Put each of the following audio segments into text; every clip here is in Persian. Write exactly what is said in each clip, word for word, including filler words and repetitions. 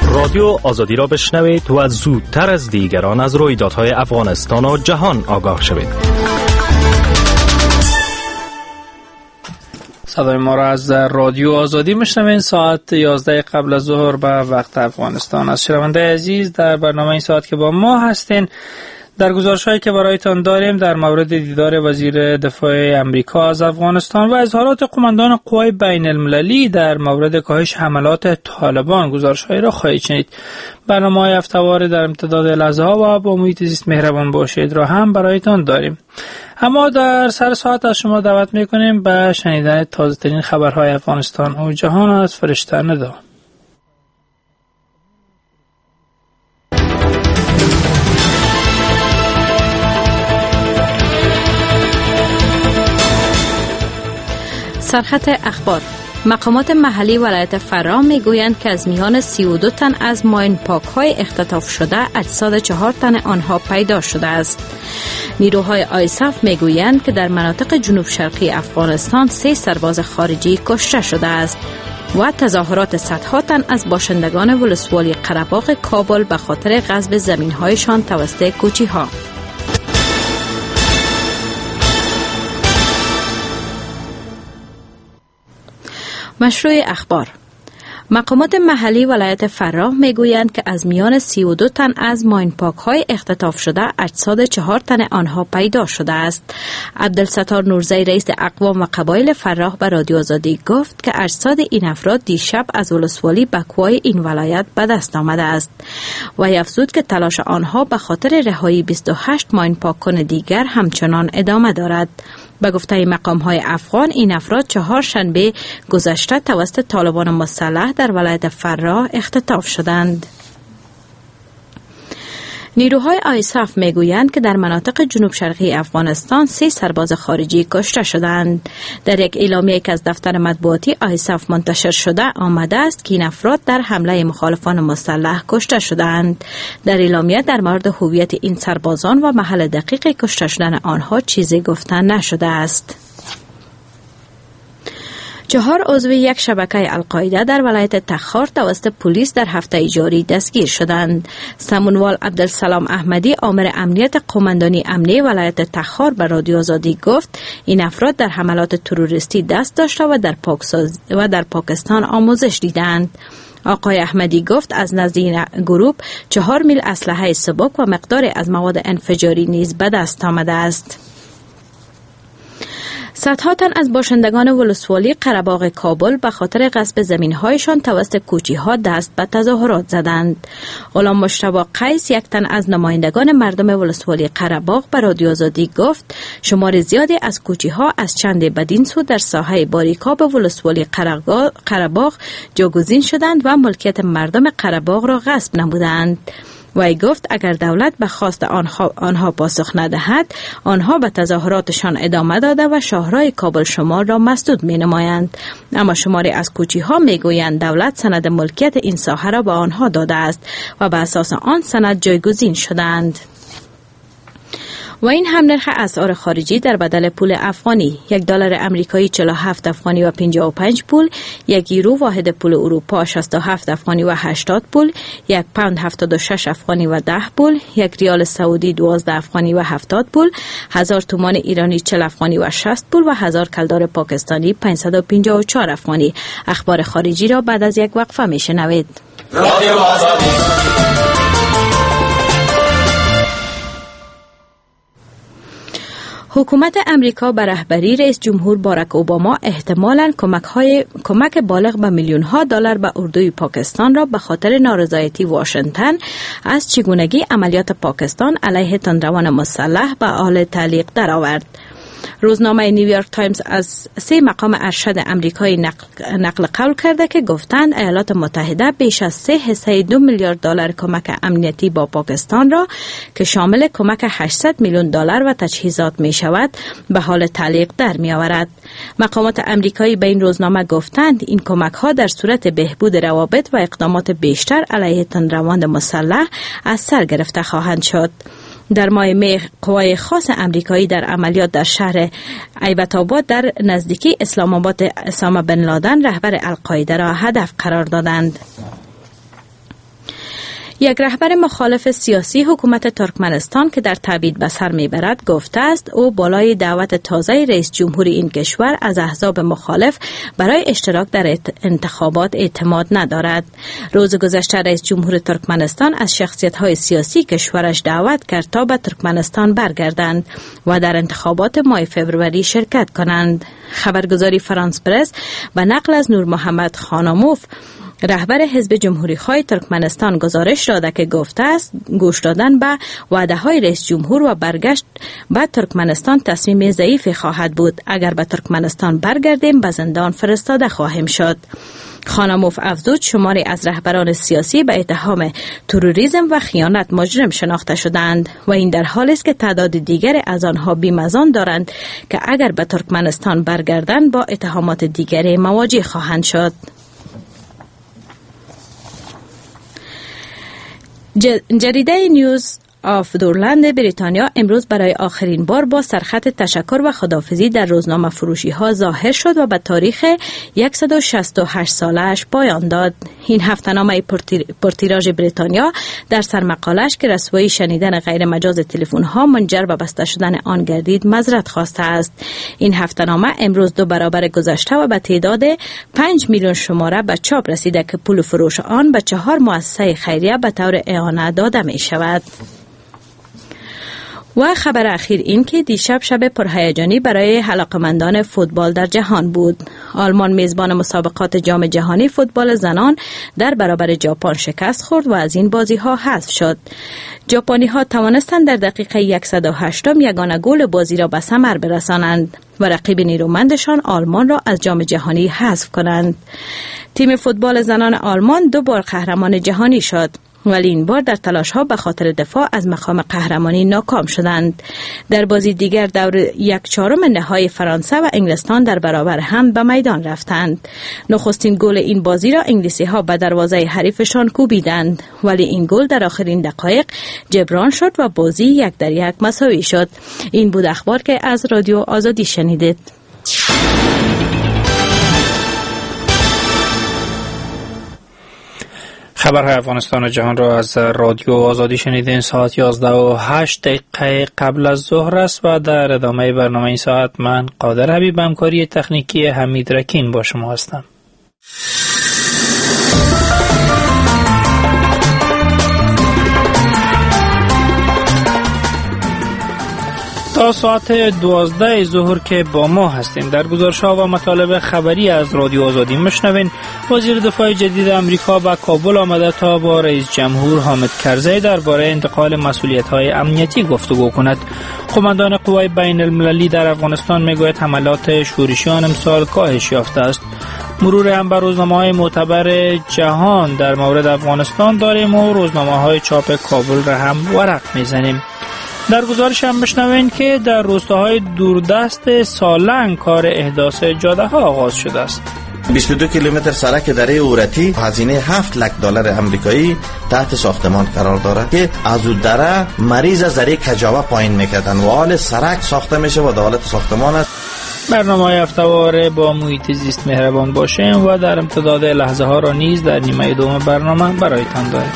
رادیو آزادی را بشنوید و زودتر از دیگران از رویدادهای افغانستان و جهان آگاه شوید. صدای ما را از رادیو آزادی میشنوین. ساعت یازده قبل از ظهر به وقت افغانستان. از شنونده عزیز در برنامه این ساعت که با ما هستین، در گزارش‌هایی که برایتان داریم در مورد دیدار وزیر دفاع امریکا از افغانستان و اظهارات قماندان قوای بین المللی در مورد کاهش حملات طالبان، گزارش‌هایی را خواهید شنید. برنامه‌های هفته‌وار در امتداد لحظه‌ها و با محیط زیست مهربان باشید را هم برایتان داریم. اما در سر ساعت از شما دعوت می‌کنیم به شنیدن تازه‌ترین خبرهای افغانستان و جهان از فرشته ندا. سرخط اخبار. مقامات محلی ولایت فراه میگویند که از میان سی و دو تن از ماین پاک های اختطاف شده اجساد چهار تن آنها پیدا شده است. نیروهای آیساف میگویند که در مناطق جنوب شرقی افغانستان سه سرباز خارجی کشته شده است و تظاهرات صدها تن از باشندگان ولسوالی قره‌باغ کابل به خاطر غصب زمین‌هایشان توسط کوچی‌ها. مشروع اخبار. مقامات محلی ولایت فراه میگویند که از میان سی و دو تن از ماین پاک های اختطاف شده اجساد چهار تن آنها پیدا شده است. عبدالستار نورزی رئیس اقوام و قبایل فراه به رادیو آزادی گفت که اجساد این افراد دیشب از ولسوالی بکوای این ولایت به دست آمده است و افزود که تلاش آنها به خاطر رهایی بیست و هشت ماین پاک کن دیگر همچنان ادامه دارد. به گفته مقام‌های افغان، این افراد چهار شنبه گذشته توسط طالبان مسلح در ولایت فراه اختطاف شدند. نیروهای آیساف میگویند که در مناطق جنوب شرقی افغانستان سه سرباز خارجی کشته شدند. در یک اعلامیه که از دفتر مطبوعاتی آیساف منتشر شده آمده است که این افراد در حمله مخالفان مسلح کشته شدند. در اعلامیه در مورد هویت این سربازان و محل دقیق کشته شدن آنها چیزی گفته نشده است. چهار عضو یک شبکه القاعده در ولایت تخار توسط پلیس در هفته جاری دستگیر شدند. سمونوال عبدالسلام احمدی، آمر امنیت قماندانی امنی ولایت تخار، به رادیو آزادی گفت این افراد در حملات تروریستی دست داشته و در پاکساز و در پاکستان آموزش دیدند. آقای احمدی گفت از نزد این گروه چهار میل اسلحه سبک و مقداری از مواد انفجاری نیز به دست آمده است. صدها تن از باشندگان ولسوالی قره‌باغ کابل به خاطر غصب زمین‌هایشان توسط کوچی‌ها دست به تظاهرات زدند. غلام مجتبی قیس، یک تن از نمایندگان مردم ولسوالی قره‌باغ، به رادیو آزادی گفت شمار زیادی از کوچی‌ها از چند بدین سو در ساحه باریکاب ولسوالی قره‌باغ جاگزین شدند و ملکیت مردم قره‌باغ را غصب نمودند. وی گفت اگر دولت به خواست آنها, آنها پاسخ ندهد، آنها به تظاهراتشان ادامه داده و شاهراه کابل شمال را مسدود می نمایند. اما شماری از کوچی‌ها می گویند دولت سند ملکیت این ساحه را به آنها داده است و به اساس آن سند جایگزین شدند. و این هم نرخ اسعار خارجی در بدل پول افغانی: یک دلار امریکایی چهل و هفت افغانی و پنجاه و پنج پول، یک یورو واحد پول اروپا شصت و هفت افغانی و هشتاد پول، یک پوند هفتاد و شش افغانی و ده پول، یک ریال سعودی دوازده افغانی و هفتاد پول، هزار تومان ایرانی چهل افغانی و شصت پول و هزار کلدار پاکستانی پانصد و پنجاه و چهار افغانی. اخبار خارجی را بعد از یک وقفه میشنوید. رادیو آزادی. حکومت امریکا به رهبری رئیس جمهور باراک اوباما احتمالاً کمک‌های کمک بالغ به میلیون‌ها دلار به اردوی پاکستان را به خاطر نارضایتی واشنگتن از چگونگی عملیات پاکستان علیه تندروان مسلح به حال تعلیق درآورد. روزنامه نیویورک تایمز از سه مقام ارشد امریکایی نقل, نقل قول کرده که گفتند ایالات متحده بیش از سه حصه دو میلیارد دلار کمک امنیتی با پاکستان را که شامل کمک هشتصد میلیون دلار و تجهیزات می شود به حال تعلیق در می آورد. مقامات امریکایی به این روزنامه گفتند این کمک ها در صورت بهبود روابط و اقدامات بیشتر علیه تندروان مسلح از سر گرفته خواهند شد. در ماه می قوای خاص امریکایی در عملیات در شهر ایبت آباد در نزدیکی اسلام آباد اسامه بن لادن رهبر القاعده را هدف قرار دادند. یک رهبر مخالف سیاسی حکومت ترکمنستان که در تبعید به سر میبرد گفته است او بالای دعوت تازه رئیس جمهوری این کشور از احزاب مخالف برای اشتراک در انتخابات اعتماد ندارد. روز گذشته رئیس جمهور ترکمنستان از شخصیت‌های سیاسی کشورش دعوت کرد تا به ترکمنستان برگردند و در انتخابات ماه فوریه شرکت کنند. خبرگزاری فرانس پرس به نقل از نور محمد خاناموف رهبر حزب جمهوری خواه ترکمنستان گزارش داده که گفته است گوش دادن به وعده های رئیس جمهور و برگشت به ترکمنستان تصمیم ضعیفی خواهد بود. اگر به ترکمنستان برگردیم به زندان فرستاده خواهیم شد. خانموف افزود شماری از رهبران سیاسی به اتهام تروریسم و خیانت مجرم شناخته شدند و این در حالی است که تعداد دیگر از آنها بیم از آن دارند که اگر به ترکمنستان برگردند با اتهامات دیگری مواجه خواهند شد. جریده نیوز آف دورلند بریتانیا امروز برای آخرین بار با سرخط تشکر و خداحافظی در روزنامه فروشی ها ظاهر شد و به تاریخ صد و شصت و هشت سالش پایان داد. این هفته‌نامه پرتیراژ بریتانیا در سرمقالش که رسوایی شنیدن غیر مجاز تلفن ها منجر به بسته شدن آن گردید معذرت خواسته است. این هفته‌نامه امروز دو برابر گذشته و به تعداد پنج میلیون شماره به چاپ رسیده که پول فروش آن به چهار مؤسسه خیریه به طور اعانه داده می شود. و خبر اخیر این که دیشب شب پرهیجانی برای علاقمندان فوتبال در جهان بود. آلمان میزبان مسابقات جام جهانی فوتبال زنان در برابر ژاپن شکست خورد و از این بازی ها حذف شد. ژاپنی ها توانستند در دقیقه صد و هشت یگانه گل بازی را به ثمر برسانند و رقیب نیرومندشان آلمان را از جام جهانی حذف کنند. تیم فوتبال زنان آلمان دو بار قهرمان جهانی شد، ولی این بار در تلاش ها به خاطر دفاع از مقام قهرمانی ناکام شدند. در بازی دیگر دور یک چهارم نهایی فرانسه و انگلستان در برابر هم به میدان رفتند. نخستین گل این بازی را انگلیسی ها به دروازه حریفشان کوبیدند، ولی این گل در آخرین دقایق جبران شد و بازی یک در یک مساوی شد. این بود اخبار که از رادیو آزادی شنیدید. خبرهای افغانستان و جهان را از رادیو آزادی شنیدین. ساعت یازده و هشت دقیقه قبل از ظهر است و در ادامه برنامه این ساعت من قادر حبیب همکاری تکنیکی حمید رکین با شما هستم. تا ساعت دوازده ظهر که با ما هستیم در گزارش‌ها و مطالب خبری از رادیو آزادی میشنوین. وزیر دفاع جدید امریکا به کابل آمده تا با رئیس جمهور حامد کرزی درباره انتقال مسئولیت‌های امنیتی گفتگو کند. قماندان قوای بین المللی در افغانستان میگوید حملات شورشیان امسال کاهش یافته است. مرور هم بر روزنامه‌های معتبر جهان در مورد افغانستان داریم و روزنامه‌های چاپ کابل را هم ورق میزنیم. در گزارش هم بشنوین که در روستاهای دوردست سالنگ کار احداث جاده ها آغاز شده است. بیست و دو کیلومتر سرک دره اورتی هزینه هفت لک دلار امریکایی تحت ساختمان قرار دارد که از اون دره مریض از دره کجاوه پایین میکردن و حال سرک ساخته میشه و دولت ساختمان است. برنامه هفته‌واره با محیط زیست مهربان باشیم و در امتداد لحظه ها را نیز در نیمه دوم برنامه برایتان داریم.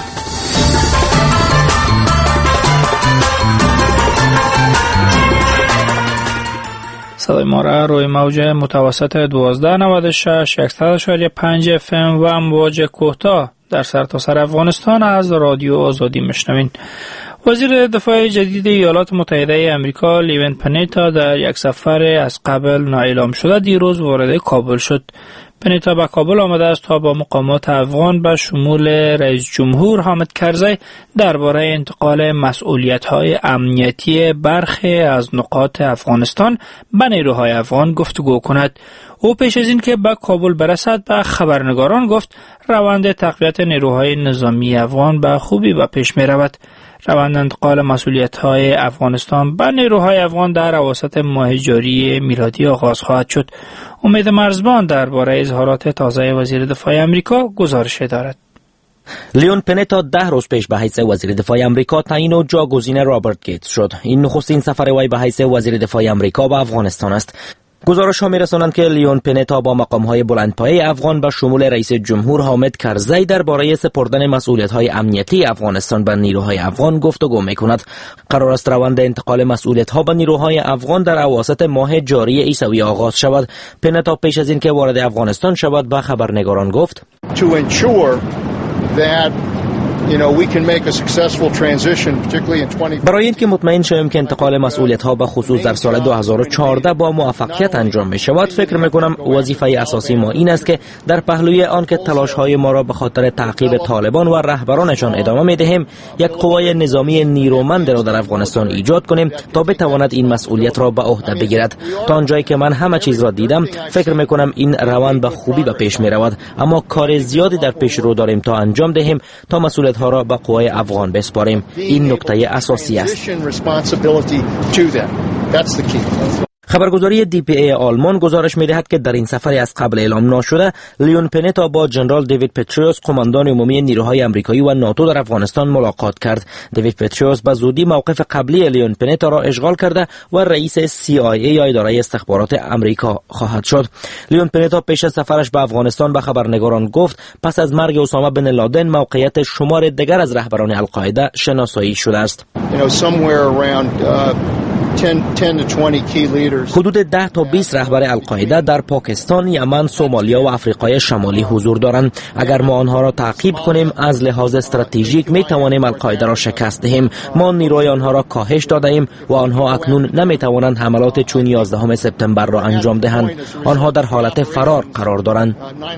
صدای ما را روی موج متوسط دوازده نود و شش صد و پنج اف ام و امواج کوتاه در سرتاسر افغانستان از رادیو آزادی میشنوین. وزیر دفاع جدید ایالات متحده آمریکا لیون پنیتا در یک سفر از قبل نااعلام شده دیروز وارد کابل شد. پنیتا به کابل آمده است تا با مقامات افغان به شمول رئیس جمهور حامد کرزی درباره انتقال مسئولیت‌های امنیتی برخی از نقاط افغانستان به نیروهای افغان گفتگو کند. او پیش از این که به کابل برسد به خبرنگاران گفت روند تقویت نیروهای نظامی افغان به خوبی به پیش می رود. روند انتقال مسئولیت‌های افغانستان به نیروهای افغان در اواسط ماه جاری میلادی آغاز خواهد شد. امید مرزبان درباره اظهارات تازه وزیر دفاع آمریکا گزارش دارد. لیون پنیتا ده روز پیش به حیث وزیر دفاع آمریکا تعیین و جاگزین رابرت گیتس شد. این نخستین سفر وی به حیث وزیر دفاع آمریکا به افغانستان است. گزارش ها می‌رسانند که لیون پنتا با مقام‌های بلندپایه افغان به شمول رئیس جمهور حامد کرزی درباره سپردن مسئولیت‌های امنیتی افغانستان به نیروهای افغان گفتگو می‌کند. قرار است روند انتقال مسئولیت‌ها به نیروهای افغان در اواسط ماه جاری عیسوی آغاز شود. پنتا پیش از اینکه وارد افغانستان شود به خبرنگاران گفت: To ensure that You know, we can make a successful transition, particularly in twenty برای اینکه مطمئن شویم که انتقال مسئولیت‌ها به خصوص در سال دو هزار و چهارده با موفقیت انجام می شود، فکر می کنم وظیفه اساسی ما این است که در پهلوی آن که تلاش‌های ما را به خاطر تعقیب طالبان و رهبرانشان ادامه می دهیم، یک قوای نظامی نیرومند را در افغانستان ایجاد کنیم تا بتواند این مسئولیت را به عهده بگیرد. تا آنجایی که من همه چیز را دیدم، فکر می کنم این روند به خوبی به پیش می رود، اما کار زیادی در پیش رو داریم تا انجام دهیم تا مسئولیت ها را به قوای افغان بسپاریم. این نکته اساسی است. خبرگزاری دی پی ای آلمان گزارش می‌دهد که در این سفری از قبل اعلام ناشده، لیون پنتا با جنرال دیوید پتریوس، قماندان عمومی نیروهای آمریکایی و ناتو در افغانستان ملاقات کرد. دیوید پتریوس به زودی موقف قبلی لیون پنتا را اشغال کرده و رئیس سی آی ای یا اداره استخبارات آمریکا خواهد شد. لیون پنتا پیش از سفرش به افغانستان به خبرنگاران گفت پس از مرگ اسامه بن لادن موقعیت شمار دیگر از رهبران القاعده شناسایی شده است. حدود ده تا بیست رهبر القاعده در پاکستان، یمن، سومالیا و افریقای شمالی حضور دارند. اگر ما آنها را تعقیب کنیم، از لحاظ استراتژیک می توانیم القاعده را شکست دهیم. ما نیروی آنها را کاهش داده ایم و آنها اکنون نمی توانند حملات چون یازدهم سپتامبر را انجام دهند. آنها در حالت فرار قرار دارند.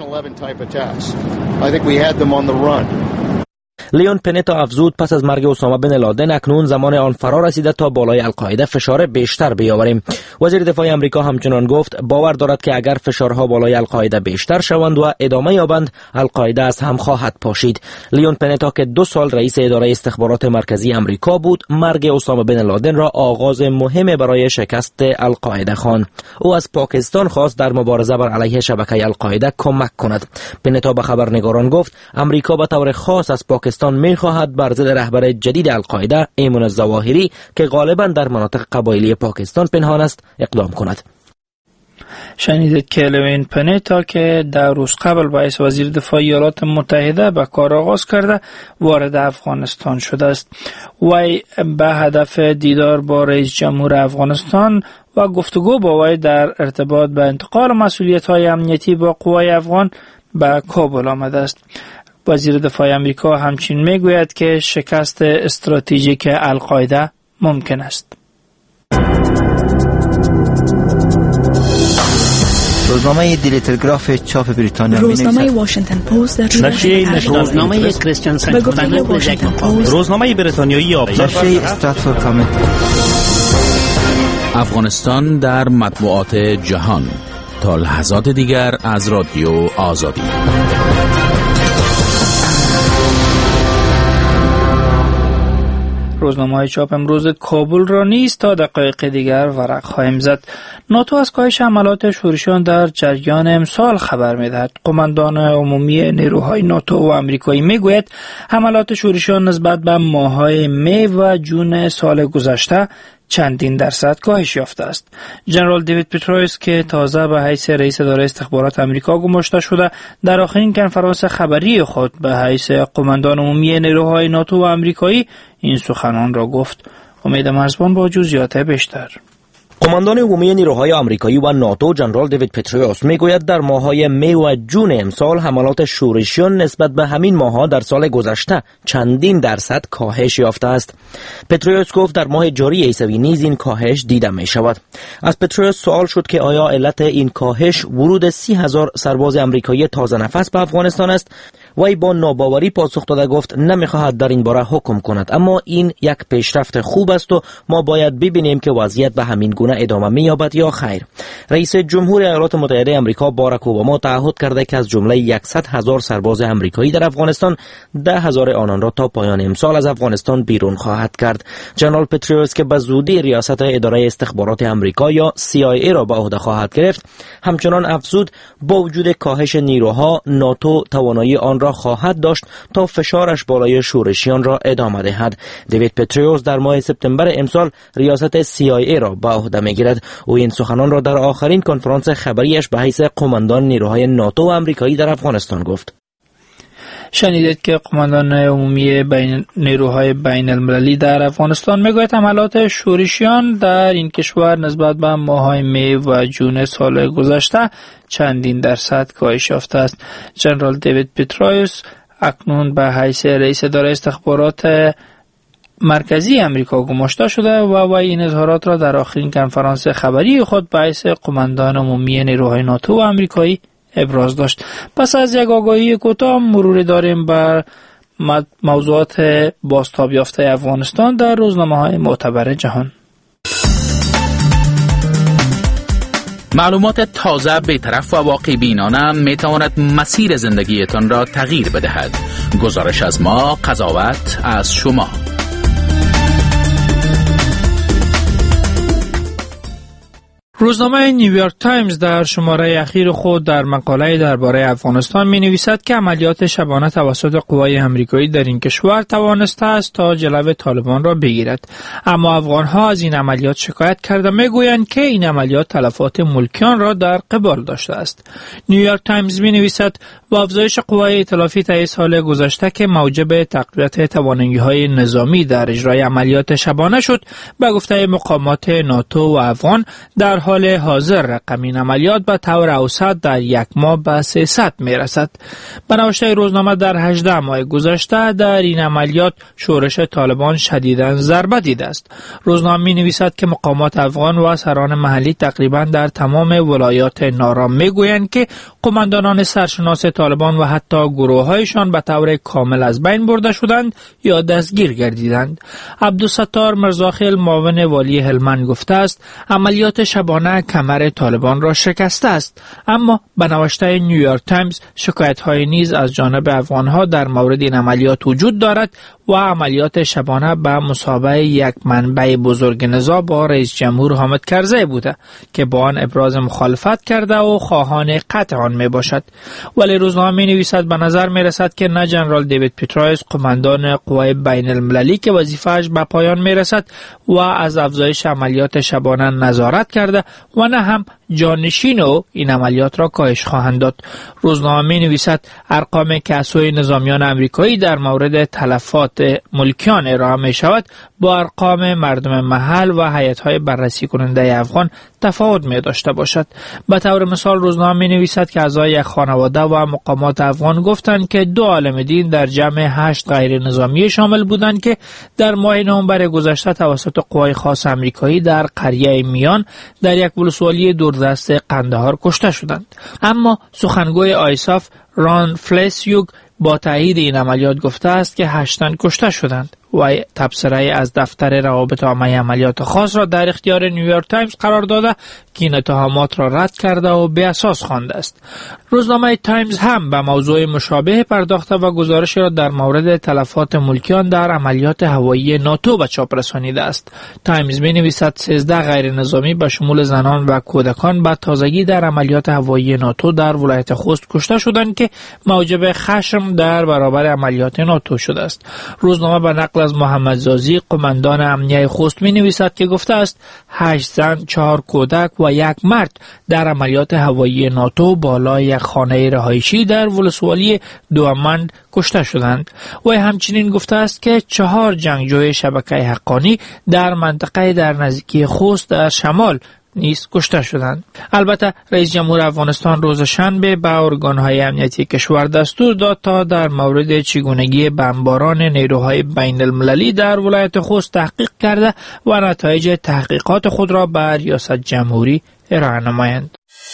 لیون پنتا افزود پس از مرگ اسامه بن لادن اکنون زمان آن فرا رسیده تا بالای القاعده فشار بیشتر بیاوریم. وزیر دفاع آمریکا همچنان گفت باور دارد که اگر فشارها بالای القاعده بیشتر شوند و ادامه یابند، القاعده از هم خواهد پاشید. لیون پنتا که دو سال رئیس اداره استخبارات مرکزی آمریکا بود، مرگ اسامه بن لادن را آغاز مهم برای شکست القاعده خواند. او از پاکستان خواست در مبارزه بر علیه شبکه القاعده کمک کند. پنتا به خبرنگاران گفت آمریکا به طور خاص از پاکستان می‌خواهد بر ضد رهبر جدید القاعده ایمن الظواهری که غالباً در مناطق قبایلی پاکستان پنهان است اقدام کند. شنیدید که لیون پنتا که در روز قبل باعث وزیر دفاع ایالات متحده به کار آغاز کرده وارد افغانستان شده است. وی به هدف دیدار با رئیس جمهور افغانستان و گفتگو با وی در ارتباط به انتقال مسئولیت‌های امنیتی با قوای افغان به کابل آمده است. وزیر دفاع آمریکا همچنین میگوید که شکست استراتژیک القاعده ممکن است. روزنامه دیلی تلگراف چاپ بریتانیا روزنامه واشنگتن پست، روزنامه کریستیان سنت، روزنامه بریتانیایی آبجکت، نشریه استراتفورد کامنت. افغانستان در مطبوعات جهان تا لحظات دیگر از رادیو آزادی. روزنامه‌های چاپ امروز کابل را نیز تا دقایق دیگر ورق خواهیم زد. ناتو از کاهش حملات شورشیان در جریان امسال خبر می‌دهد. قماندان عمومی نیروهای ناتو و آمریکایی میگوید حملات شورشیان نسبت به ماه‌های می و جون سال گذشته چندین درصد کاهش یافته است. جنرال دیوید پتریوس که تازه به حیث رئیس اداره استخبارات آمریکا گماشته شده، در آخرین کنفرانس خبری خود به حیث قماندان عمومی نیروهای ناتو و آمریکایی این سخنان را گفت. امید مرزبان با جزئیات بیشتر. قماندان عمومی نیروهای آمریکایی و ناتو جنرال دیوید پتریوس میگوید در ماه‌های می و جون امسال حملات شورشیان نسبت به همین ماه‌ها در سال گذشته چندین درصد کاهش یافته است. پتریوس گفت در ماه جاری عیسوی نیز این کاهش دیده می شود. از پتریوس سوال شد که آیا علت این کاهش ورود سی هزار سرباز آمریکایی تازه نفس به افغانستان است؟ وی با ناباوری پاسخ داده گفت نمیخواهد در این باره حکم کند، اما این یک پیشرفت خوب است و ما باید ببینیم که وضعیت به همین گونه ادامه می‌یابد یا خیر. رئیس جمهور ایالات متحده آمریکا باراک اوباما تعهد کرده که از جمله صد هزار سرباز آمریکایی در افغانستان ده هزار آنان را تا پایان امسال از افغانستان بیرون خواهد کرد. جنرال پتریوس که به زودی ریاست اداره استخبارات آمریکا یا سی آی ای را به عهده خواهد گرفت، همچنان افزود با وجود کاهش نیروها، ناتو توانایی آن را را خواهد داشت تا فشارش بالای شورشیان را ادامه دهد. دیوید پتریوس در ماه سپتامبر امسال ریاست سی آی ای را به عهده میگیرد. او این سخنان را در آخرین کنفرانس خبریش به حیث قماندان نیروهای ناتو و آمریکایی در افغانستان گفت. شنیدید که قماندان عمومی بین نیروهای بین المللی در افغانستان میگوید حملات شورشیان در این کشور نسبت به ماه‌های می و جون سال گذشته چندین درصد کاهش یافته است. جنرال دیوید پتریوس اکنون به حیث رئیس اداره استخبارات مرکزی امریکا گماشته شده و وی این اظهارات را در آخرین کنفرانس خبری خود به حیث قماندان عمومی نیروهای ناتو و آمریکایی ابراز داشت. پس از یک آگاهی کوتاه مرور داریم بر موضوعات بازتاب یافته افغانستان در روزنامه‌های معتبر جهان. معلومات تازه، بی‌طرف و واقع بینانه می تواند مسیر زندگیتان را تغییر بدهد. گزارش از ما، قضاوت از شما. روزنامه نیویورک تایمز در شماره اخیر خود در مقاله درباره افغانستان می نویسد که عملیات شبانه توسط قوای آمریکایی در این کشور توانسته است تا جلو طالبان را بگیرد، اما افغانها از این عملیات شکایت کرده می گویند که این عملیات تلفات ملکیان را در قبال داشته است. نیویورک تایمز می نویسد با افزایش قوای ائتلافی طی سال گذشته که موجب تقویت توانایی‌های نظامی در اجرای عملیات شبانه شد، به گفته مقامات ناتو و افغان در حال حاضر رقم این عملیات به طور اوسط در یک ماه به سیصد می رسد. به نوشته روزنامه در هجده ماه گذشته در این عملیات شورش طالبان شدیداً ضربه دیده است. روزنامه می نویسد که مقامات افغان و سران محلی تقریباً در تمام ولایات نارام می گویند که قماندانان سرشناس طالبان و حتی گروه‌هایشان به طور کامل از بین برده شدند یا دستگیر گردیدند. عبدالستار مرزاخیل معاون والی هلمند گفته است عملیات شبانه کمر طالبان را شکسته است، اما به نوشته نیویورک تایمز شکایت‌های نیز از جانب افغان‌ها در مورد این عملیات وجود دارد و عملیات شبانه به مثابه یک منبع بزرگ نزاع با رئیس جمهور حامد کرزی بوده که با آن ابراز مخالفت کرده و خواهان قطع آن می باشد. ولی روزنامه می نویسد به نظر می رسد که نه جنرال دیوید پتریوس قماندان قوای بین المللی که وظیفه‌اش به پایان می رسد و از افزایش عملیات شبانه نظارت کرده و نه هم جانشین و این عملیات را کاهش خواهند داد. روزنامه می نویسد ارقامی که از سوی نظامیان آمریکایی در مورد تلفات ملکیان ارائه می شود با ارقام مردم محل و هیئت‌های بررسی کننده افغان تفاوت می داشته باشد. به طور مثال روزنامه می نویسد که اعضای یک خانواده و مقامات افغان گفتند که دو عالم دین در جمع هشت غیر نظامی شامل بودند که در ماه نوامبر گذشته توسط قوای خاص آمریکایی در قریه میان در یک ولسوالی دوردست قندهار کشته شدند. اما سخنگوی آیساف ران فلسیوگ با تایید این عملیات گفته است که هشت تن کشته شدند و تبصره از دفتر روابط عامه عملیات خاص را در اختیار نیویورک تایمز قرار داده که این اتهامات را رد کرده و بی اساس خوانده است. روزنامه تایمز هم به موضوع مشابه پرداخته و گزارشی را در مورد تلفات ملکیان در عملیات هوایی ناتو به چاپ رسانیده است. تایمز می‌نویسد سیزده غیر نظامی به شمول زنان و کودکان به تازگی در عملیات هوایی ناتو در ولایت خوست کشته شدند که موجب خشم در برابر عملیات ناتو شده است. روزنامه به نقل از محمد زازی قماندان امنیه خوست می‌نویسد که گفته است هشت زن، چهار کودک و یک مرد در عملیات هوایی ناتو بالای یک خانه رهایشی در ولسوالی دوامند کشته شدند. و همچنین گفته است که چهار جنگجوی شبکه حقانی در منطقه در نزدیکی خوست در شمال نیز کشته شدند. البته رئیس جمهور افغانستان روز شنبه به ارگان‌های امنیتی کشور دستور داد تا در مورد چگونگی بمباران نیروهای بین المللی در ولایت خوست تحقیق کرده و نتایج تحقیقات خود را به ریاست جمهوری ارائه نمایند.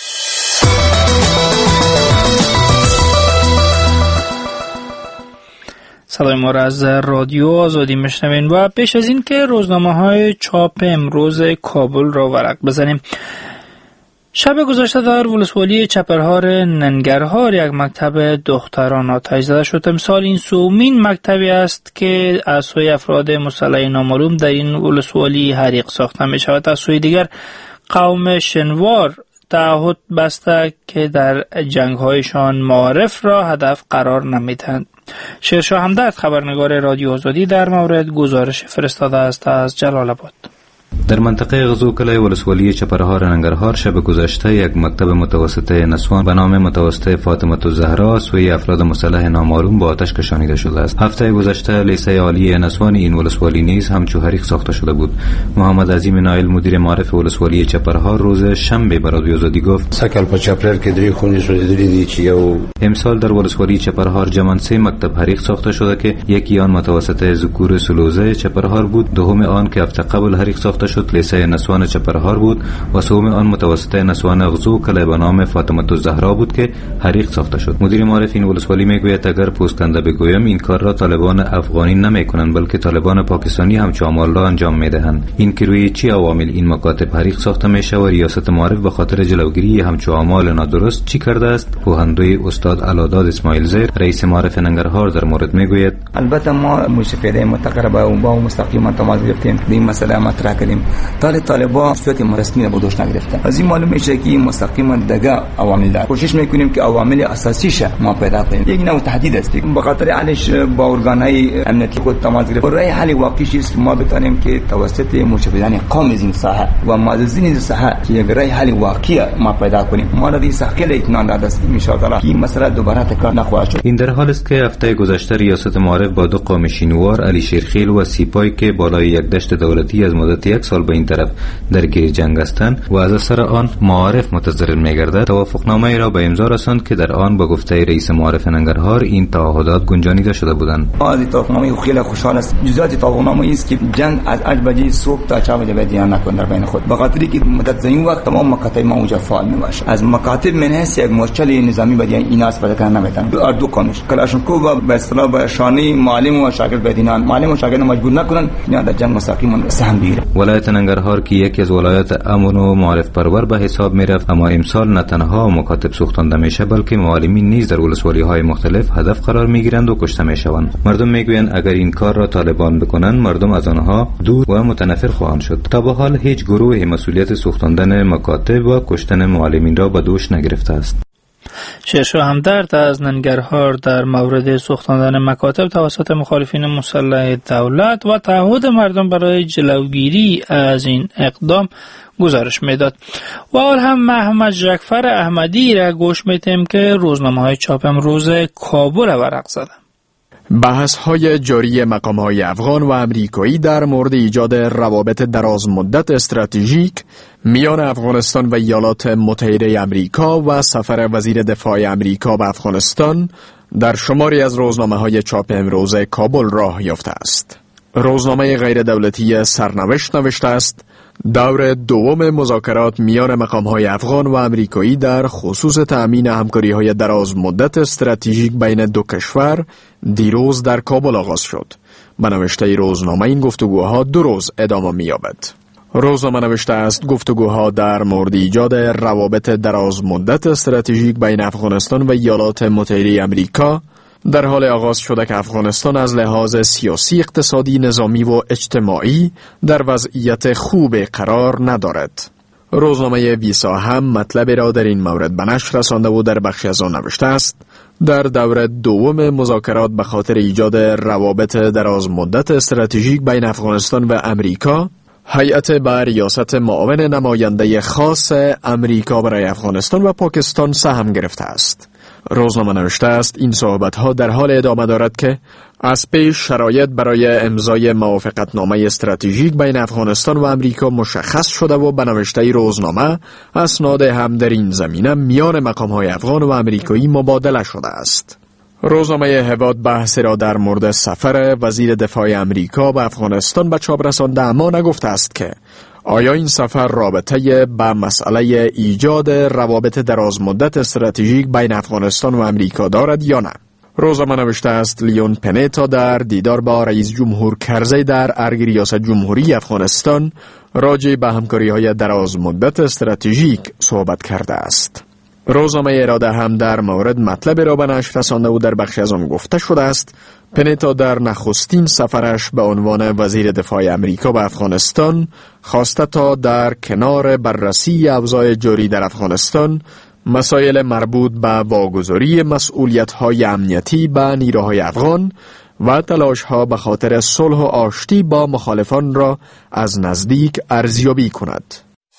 صدای ما را از رادیو آزادی میشنوین و پیش از این که روزنامه های چاپ امروز کابل را ورق بزنیم، شب گذشته در ولسوالی چپرهار ننگرهار یک مکتب دختران آتش زده شد. امسال این سومین مکتبی است که از سوی افراد مسلح نامعلوم در این ولسوالی حریق ساخته می شود. از سوی دیگر قوم شنوار تعهد بسته که در جنگ‌هایشان معارف را هدف قرار نمیدهند. شیرشاه همدرد خبرنگار رادیو آزادی در مورد گزارش فرستاده است از جلال آباد. در منطقه غزو کلای ولسوالی چپرهار ننگرهار شب گذشته یک مکتب متوسطه نسوان به نام متوسطه فاطمه الزهرا سوی افراد مسلح نامعلوم با آتش کشانیده شده است. هفته گذشته لیسه عالی نسوان این ولسوالی نیز همچو حریق ساخته شده بود. محمد عظیم نایل مدیر معرف ولسوالی چپرهار روز شنبه به رادیو آزادی گفت سکل په چپرهار کې درې خونې سوځېدلې دي چې یو امسال در ولسوالی چپرهار جمع سه مکتب حریق ساخته شده که یکی آن متوسطه ذکور سلوزه چپرهار بود، دوم آن که هفته قبل حریق ساخته شد لیسه نسوان چپرهار بود و سوم آن متوسطه نسوان غزو کلای به نام فاطمه الزهرا بود که حریق ساخته شد. مدیر معرف این ولسوالی میگوید اگر پوزکنده بگویم این کار را طالبان افغانی نمیکنند بلکه طالبان پاکستانی همچون اعمال را انجام میدهند. این که روی چی عوامل این مکاتب حریق ساخته میشه و ریاست معرف به خاطر جلوگیری همچون اعمال نادرست چی کرده است؟ پوهندوی استاد علاداد اسماعیل زیر رئیس معرف ننگرهار در مورد میگوید البته ما مشکل متقربه و با مستقیما تماس گرفتیم این مسئله مطرح کردیم. طال طالبان صورت رسمی رو دوش نگرفتن. از این معلوم میشه که مستقیما دیگه عوامل داره. کوشش میکنیم که عوامل اساسیش ما پیدا کنیم. یک نوع تهدید است. به خاطر علش با ارگانهای امنیتی خود تماس گرفتیم. راه حل واقعی است که ما بتونیم که توسط مشاوران قوم این ساحه و معززین این ساحه که یک راه حل واقعی ما پیدا کنیم. ما را این ساحل اطمینان داده است ان شاء الله این مسئله دوباره تکرار نخواهد شد. این در حال است که هفته گذشته ریاست معرف با دو قوم شینوار علی شیرخیل و سیپای که بالای یک دشت دولتی از مدت یک سال به این طرف درگیر جنگ هستند و از اثر آن معارف متضرر می‌گردد توافقنامه‌ای را به امضا رساند که در آن با گفته رئیس معارف ننگرهار این تعهدات گنجانیده شده بودند. از توافقنامه خیلی خوشحال است. جزئیات توافقنامه است که جنگ از هشت بجه صبح تا چهار بجه بیان نکند در بین خود. به خاطر اینکه مدت زمین وقت تمام مکاتب ما اونجا فعال میباشد. از مکاتب من هست یک مورچه نظامی بدیان این است پیدا کردن نمیتونن. دو دو کانش کلاشنکوو به اصطلاح به شانه معلم و شاگرد بدینان معلم و شاگرد مجبور نکنن اینا در جنگ مستقیما سهم بگیرن. ولایت ننگرهار که یکی از ولایات امن و معرف پرور به حساب میرفت اما امسال نه تنها مکاتب سوختانده میشه بلکه معلمین نیز در ولسوالی های مختلف هدف قرار میگیرند و کشته میشوند. مردم میگویند اگر این کار را طالبان بکنند مردم از آنها دور و متنفر خواهند شد. تا به حال هیچ گروه مسئولیت سوختاندن مکاتب و کشتن معلمین را به دوش نگرفته است. شیرشاه همدرد از ننگرهار در مورد سوختاندن مکاتب توسط مخالفین مسلح دولت و تعهد مردم برای جلوگیری از این اقدام گزارش میداد. و حال هم محمد جعفر احمدی را گوش میدیم که روزنامه‌های چاپ امروز کابل ورق زدند. بحث‌های جاری مقام‌های افغان و امریکایی در مورد ایجاد روابط دراز مدت استراتژیک میان افغانستان و ایالات متحده امریکا و سفر وزیر دفاع امریکا به افغانستان در شماری از روزنامه‌های چاپ امروز کابل راه یافته است. روزنامه غیر دولتی سرنوشت نوشته است دور دوم مذاکرات میان مقام‌های افغان و امریکایی در خصوص تأمین همکاری‌های دراز مدت استراتژیک بین دو کشور دیروز در کابل آغاز شد. به نوشته روزنامه این گفتگوها دو روز ادامه می‌یابد. روزنامه نوشته است گفتگوها در مورد ایجاد روابط دراز مدت استراتژیک بین افغانستان و ایالات متحده امریکا در حال آغاز شده که افغانستان از لحاظ سیاسی، اقتصادی، نظامی و اجتماعی در وضعیت خوب قرار ندارد. روزنامه ویسا هم مطلب را در این مورد به نشر رسانده و در بخشی از آن نوشته است در دور دوم مذاکرات به خاطر ایجاد روابط دراز مدت استراتژیک بین افغانستان و امریکا، هیئت به ریاست معاون نماینده خاص امریکا برای افغانستان و پاکستان سهم گرفته است. روزنامه نوشته است این صحبت‌ها در حال ادامه دارد که از پیش شرایط برای امضای موافقتنامه استراتژیک بین افغانستان و امریکا مشخص شده و به نوشته روزنامه اسناد هم در این زمینه میان مقام‌های افغان و امریکایی مبادله شده است. روزنامه هواد بحث را در مورد سفر وزیر دفاع امریکا به افغانستان به چاپ رسانده اما نگفته است که آیا این سفر رابطه به مسئله ایجاد روابط دراز مدت استراتژیک بین افغانستان و امریکا دارد یا نه. روزنامه نوشته است لیون پنیتا در دیدار با رئیس جمهور کرزی در ارگ ریاست جمهوری افغانستان راجع به همکاری‌های دراز مدت استراتژیک صحبت کرده است. روزنامه اراده هم در مورد مطلب را به نشر رسانده و در بخش از آن گفته شده است پنیتا در نخستین سفرش به عنوان وزیر دفاع امریکا به افغانستان خواسته تا در کنار بررسی اوضاع جاری در افغانستان مسائل مربوط به واگذاری مسئولیت‌های امنیتی به نیروهای افغان و تلاش‌ها به خاطر صلح و آشتی با مخالفان را از نزدیک ارزیابی کند.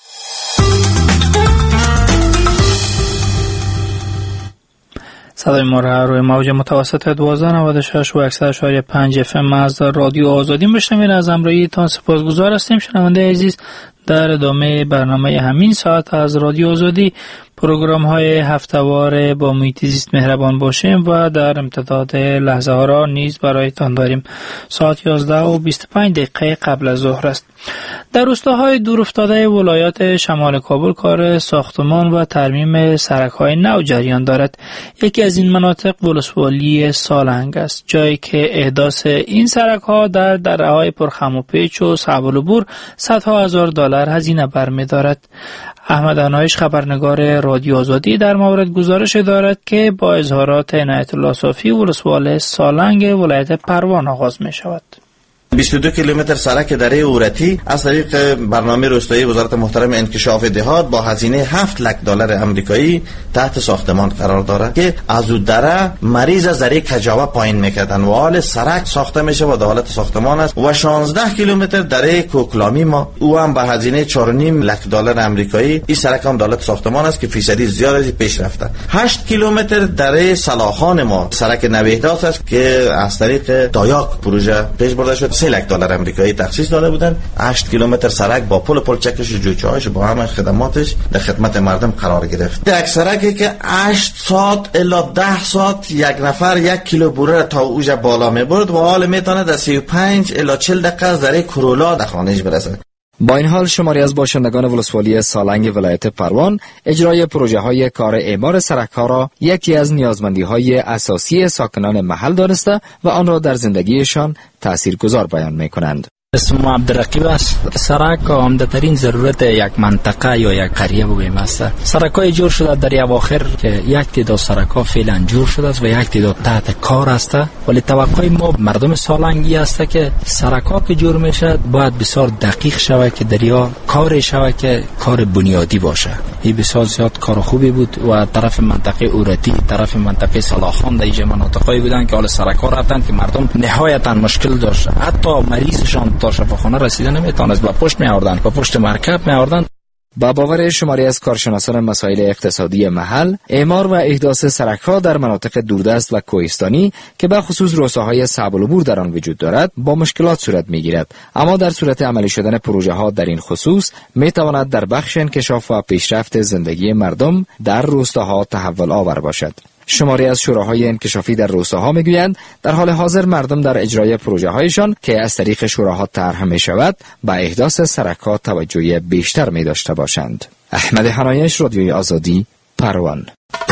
صدای ما را روی موج متوسط دوازده نود و شش و صد و شش و پنج اف ام از رادیو آزادی میشنوید. از همراهیتان سپاسگزار هستیم. شنونده عزیز، در ادامه برنامه همین ساعت از رادیو آزادی پروگرام های هفته‌وار با محیط زیست مهربان باشیم و در امتداد لحظه ها را نیز برایتان داریم. ساعت یازده و بیست و پنج دقیقه قبل از ظهر است. در روستاهای دورافتاده ولایات شمال کابل کار ساختمان و ترمیم سرک‌های نو جریان دارد. یکی از این مناطق ولسوالی سالنگ است، جایی که احداث این سرک‌ها در دره‌های پرخم و پیچ و صعب العبور صدها هزار دلار هزینه برمی‌دارد. احمد انایش، خبرنگار رادیو آزادی، در مورد گزارش دارد که با اظهارات عنایت الله صافی ولسوال سالنگ ولایت پروان آغاز می شود. بیست و دو کیلومتر سرک دره اورتی از طریق برنامه روستایی وزارت محترم انکشاف دهات با هزینه هفت لک دلار امریکایی تحت ساختمان قرار دارد که از او دره مریض از دره کجاوه پایین میکردن و حال سرک ساخته میشه و در حالت ساختمان است. و شانزده کیلومتر دره کوکلامی ما او هم با هزینه چهار و نیم لک دلار امریکایی این سرک هم در حالت ساختمان است که فیصدی زیاد از پیش رفته. هشت کیلومتر دره سلاخان ما سرک نویدات است که از طریق دایاک پروژه پیش برده شد. سه لک دلار امریکایی تخصیص داده بودن. هشت کیلومتر سرک با پل پل چکش و جوچه‌هاش با همه خدماتش در خدمت مردم قرار گرفت. یک سرکی که هشت ساعت الا ده ساعت یک نفر یک کیلو بوره تا اوج بالا میبرد و حال میتونه در سی و پنج الا چهل دقیقه از دره کرولا در خانه‌اش برسه. با این حال شماری از باشندگان ولسوالی سالنگ ولایت پروان اجرای پروژه های کار اعمار سرک ها را یکی از نیازمندی های اساسی ساکنان محل دانسته و آن را در زندگیشان تاثیرگذار بیان می کنند. اسم عبدالرقیب است. سرک عمده ترین ضرورت یک منطقه یا یک قریه بگوییم است. سرک های جور شده در اواخر که یک تعداد سرک ها فعلا جور شده است و یک تعداد تحت کار است، ولی توقع ما مردم سالنگی است که سرک ها که جور میشه باید بسیار دقیق شود که دریا کار شود که کار بنیادی باشه. این بسیار زیاد کار خوبی بود و طرف منطقه اورتی، طرف منطقه سلاخان در اینجا مناطقایی بودن که حال سرک ها رفتن که مردم نهایتا مشکل داشت، حتی مریضشان تا شفاخانه رسیدن نمیتونست، با پشت می آوردن، با پشت مرکب می آوردن. با باور شماری از کارشناسان مسائل اقتصادی محل، اعمار و احداث سرک‌ها در مناطق دوردست و کوهستانی که به خصوص روستاهای صعب العبور در آن وجود دارد با مشکلات صورت می‌گیرد، اما در صورت عملی شدن پروژه‌ها در این خصوص می‌تواند در بخش انکشاف و پیشرفت زندگی مردم در روستاها تحول آور باشد. شماری از شوراهای انکشافی در روستاها میگویند در حال حاضر مردم در اجرای پروژه هایشان که از طریق شوراها طرح می شود به احداث سرک‌ها توجه بیشتر می داشته باشند. احمد حنایش، رادیوی آزادی، پروان.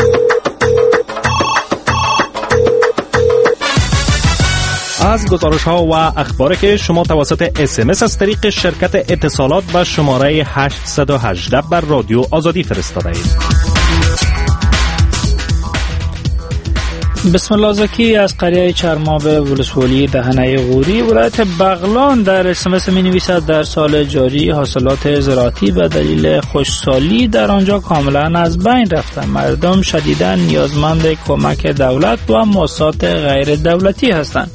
از گزارش ها و اخباری که شما توسط اس ام اس از طریق شرکت اتصالات به شماره هشت یک هشت بر رادیو آزادی فرستاده اید. بسم الله زکی از قریه چرماب ولسوالی دهنه غوری ولایت بغلان در اس ام اس می نویسد در سال جاری حاصلات زراعتی به دلیل خشکسالی در آنجا کاملا از بین رفته. مردم شدیداً نیازمند کمک دولت و مؤسسات غیر دولتی هستند.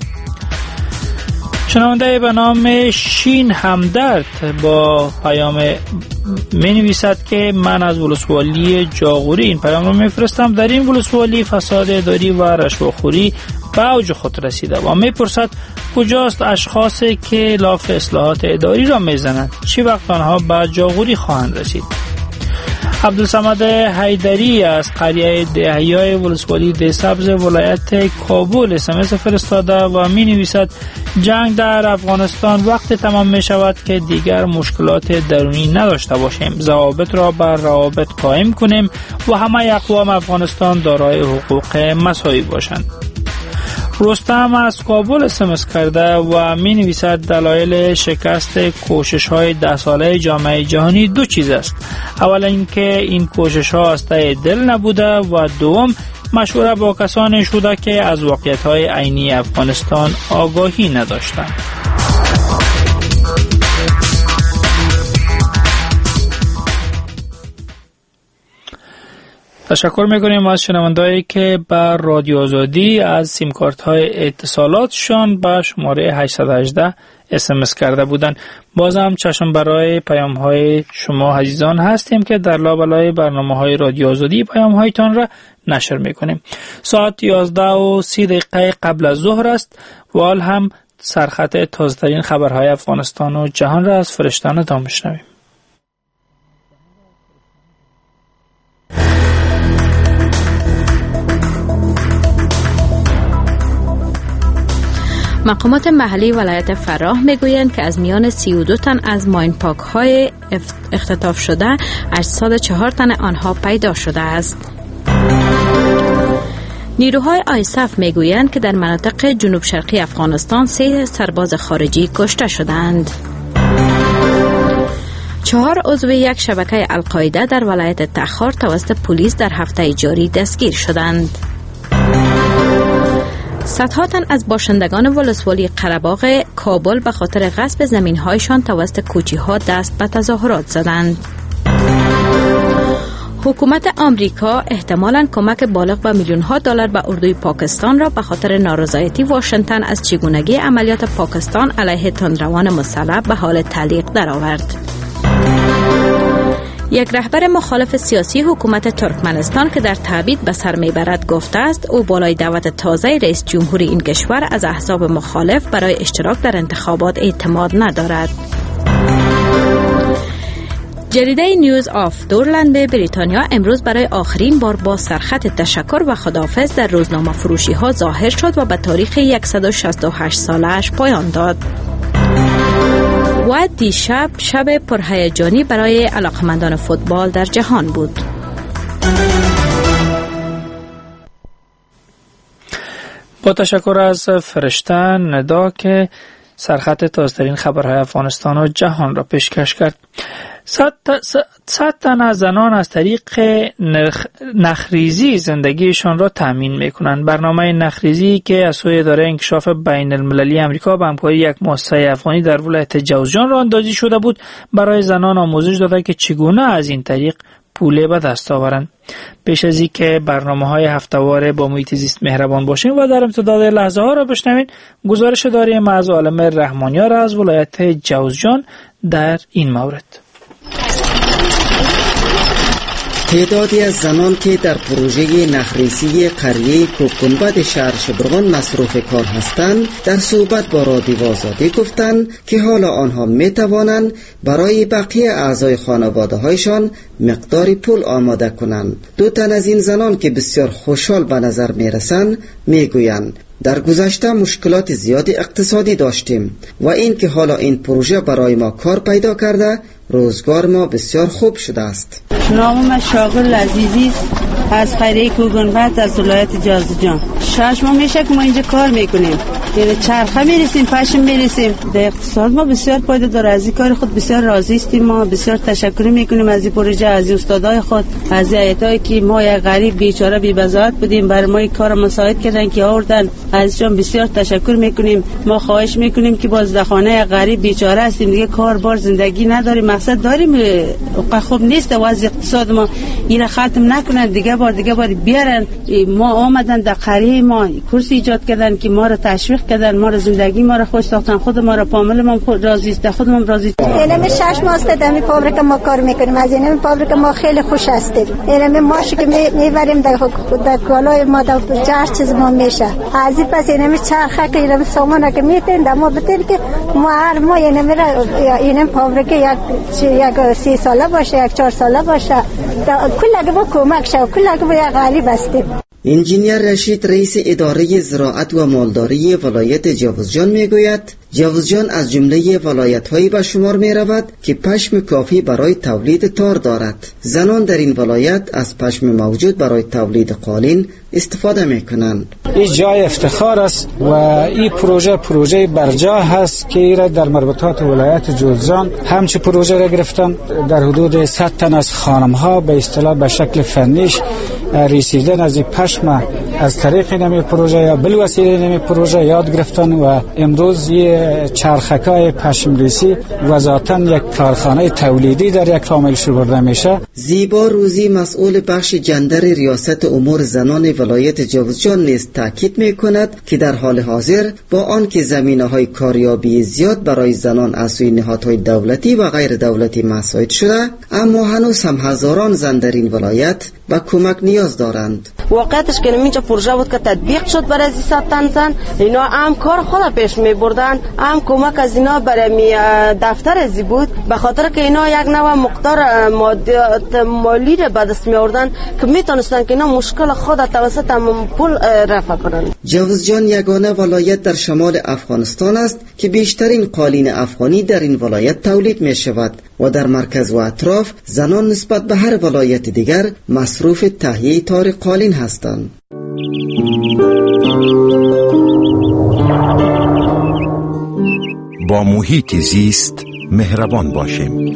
شنونده به نام شین همدرد با پیام می نویسد که من از ولسوالی جاغوری این پیام رو می فرستم. در این ولسوالی فساد اداری و رشوه‌خوری به اوج خود رسیده و می پرسد کجاست اشخاصی که لاف اصلاحات اداری را می زنند، چی وقت آنها به جاغوری خواهند رسید. عبدالصمد حیدری از قریه دهیای ولسوالی ده سبز ولایت کابل اس ام اس فرستاده و می نویسد جنگ در افغانستان وقت تمام می شود که دیگر مشکلات درونی نداشته باشیم، ضوابط را بر روابط قائم کنیم و همه اقوام افغانستان دارای حقوق مساوی باشند. رستم از کابل اسمس کرده و می نویسد دلایل شکست کوشش های ده ساله جامعه جهانی دو چیز است. اولا اینکه این کوشش ها از ته دل نبوده و دوم مشوره با کسانی شده که از واقعیت های عینی افغانستان آگاهی نداشتند. تشکر میکنیم از شنوندهایی که بر رادیو آزادی از سیم کارت های اتصالاتشان به شماره هشت یک هشت اس ام اس کرده بودند. باز هم چشم برای پیام های شما عزیزان هستیم که در لابلای برنامه های رادیو آزادی پیام هایتان را نشر میکنیم. ساعت یازده و سی دقیقه قبل از ظهر است و حال هم سرخط تازه ترین خبرهای افغانستان و جهان را از فرشتان تا میشنویم. مقامات محلی ولایت فراه میگویند که از میان سی و دو تن از ماین پاک های اختطاف شده اجساد چهار تن آنها پیدا شده است. نیروهای آیسف میگویند که در مناطق جنوب شرقی افغانستان سه سرباز خارجی کشته شدند. چهار عضو یک شبکه القاعده در ولایت تخار توسط پلیس در هفته جاری دستگیر شدند. صدها تن از باشندگان ولسوالی قره‌باغ کابل به خاطر غصب زمین‌هایشان توسط کوچی‌ها دست به تظاهرات زدند. حکومت آمریکا احتمالاً کمک بالغ به میلیون‌ها دلار به اردوی پاکستان را به خاطر نارضایتی واشنگتن از چگونگی عملیات پاکستان علیه تندروان مسلح به حال تعلیق درآورد. یک رهبر مخالف سیاسی حکومت ترکمنستان که در تبعید به سر میبرد گفته است او بالای دعوت تازه رئیس جمهور این کشور از احزاب مخالف برای اشتراک در انتخابات اعتماد ندارد. جریده نیوز آف دورلند بریتانیا امروز برای آخرین بار با سرخط تشکر و خداحافظ در روزنامه فروشی ها ظاهر شد و به تاریخ صد و شصت و هشت سالش پایان داد. و دیشب شب پرهیجانی برای علاقمندان فوتبال در جهان بود. با تشکر از فرشته ندا که سرخط تازه‌ترین خبرهای افغانستان و جهان را پیشکش کرد. صد تن از زنان از طریق نخ... نخریزی زندگیشان را تأمین می‌کنند. برنامه نخریزی که از سوی اداره انکشاف بین المللی آمریکا به همکاری یک مؤسسه افغانی در ولایت جوزجان راه اندازی شده بود، برای زنان آموزش داده که چگونه از این طریق پول به دست آورند. پیش از این که برنامه‌های هفته‌واره با محیط زیست مهربان باشیم و در امتداد لحظه ها را بشنوین، گزارش داریم از عالم رحمانیار از ولایت جوزجان در این مورد. تعدادی از زنان که در پروژه نخریسی قریه کوکگنبد شهر شبرغان مصروف کار هستند در صحبت با رادیو آزادی گفتند که حالا آنها می توانند برای بقیه اعضای خانواده هایشان مقداری پول آماده کنند. دو تن از این زنان که بسیار خوشحال به نظر می رسند می گویند در گذشته مشکلات زیادی اقتصادی داشتیم و این که حالا این پروژه برای ما کار پیدا کرده روزگار ما بسیار خوب شده است. نامم شاغل عزیزی از قریه کوکگنبد از ولایت جوزجان. شش ماه میشه که ما اینجا کار میکنیم، یعنی چرخه میرسیم پشم میرسیم. در اقتصاد ما بسیار فایده داره. از این کار خود بسیار راضی هستیم. ما بسیار تشکر میکنیم از این پروژه، از استادای خود، از هیئتایی که ما یک غریب بیچاره بی بضاعت بودیم برای ما این کار مساعد کردن که آوردن. ازشون بسیار تشکر میکنیم. ما خواهش میکنیم که بازدخانه غریب بیچاره هستیم، دیگه کار بار زندگی نداریم، مقصد داریم، خوب نیست وضع اقتصاد ما این ختم نکنن، دیگه بار دیگه بار بیارن. ما آمدن در قریه ما کورس ایجاد کردن که ما را تشویق کردن، ما را زندگی ما را خوش ساختن، خود ما را پامل ما خود راضی است، خودمون راضی است. اینم شش ماه است در این فابریک ما کار میکنیم، از این فابریک ما خیلی خوش هستیم. اینم ماش که میبریم در در کالای ما در هر چیز ما میشه. از این پس اینم چرخه که اینم سامان که میتین ما بتین که ما هر ما اینم اینم فابریک یک یک سی ساله باشه، یک چهار ساله باشه، کلا با کمک شو، کلا با غریب هستیم. انجینیر رشید رئیس اداره زراعت و مالداری ولایت جوزجان میگوید جوزجان از جمله ولایت‌هایی به شمار می‌رود که پشم کافی برای تولید تار دارد. زنان در این ولایت از پشم موجود برای تولید قالین استفاده می‌کنند. این جای افتخار است و این پروژه پروژه برجا هست که ایرا در مربوطات ولایت جوزجان همچه پروژه را گرفتن. در حدود صد تن از خانم‌ها به اصطلاح به شکل فنیش رسیدن از این پشم از طریق نمی پروژه یا بالوسیله نمی پروژه یاد گرفتن و امروز یه چرخکای پشم ریسی و ذاتاً یک کارخانه تولیدی در یک کامل برده میشه. زیبا روزی مسئول بخش جندر ریاست امور زنان ولایت جوزجان نیز تاکید میکند که در حال حاضر با آنکه زمینه‌های کاریابی زیاد برای زنان از سوی نهادهای دولتی و غیر دولتی مساعد شده، اما هنوز هم هزاران زن در این ولایت به کمک نیاز دارند. واقعیتش که اینجا پروژه بود که تطبیق شد برای صد تن زن، اینا هم کار خود پیش می بردن، هم کمک از اینا برای دفتر ازی بود، به خاطر که اینا یک نوع مقدار مادیات مالی را به دست می آوردن که میتونستن که اینا مشکل خود توسط پول رفع کنن. جوزجان یگانه ولایت در شمال افغانستان است که بیشترین قالین افغانی در این ولایت تولید می شود و در مرکز و اطراف زنان نسبت به هر ولایت دیگر مصروف تهیه تار قالین هستند. با محیط زیست مهربان باشیم.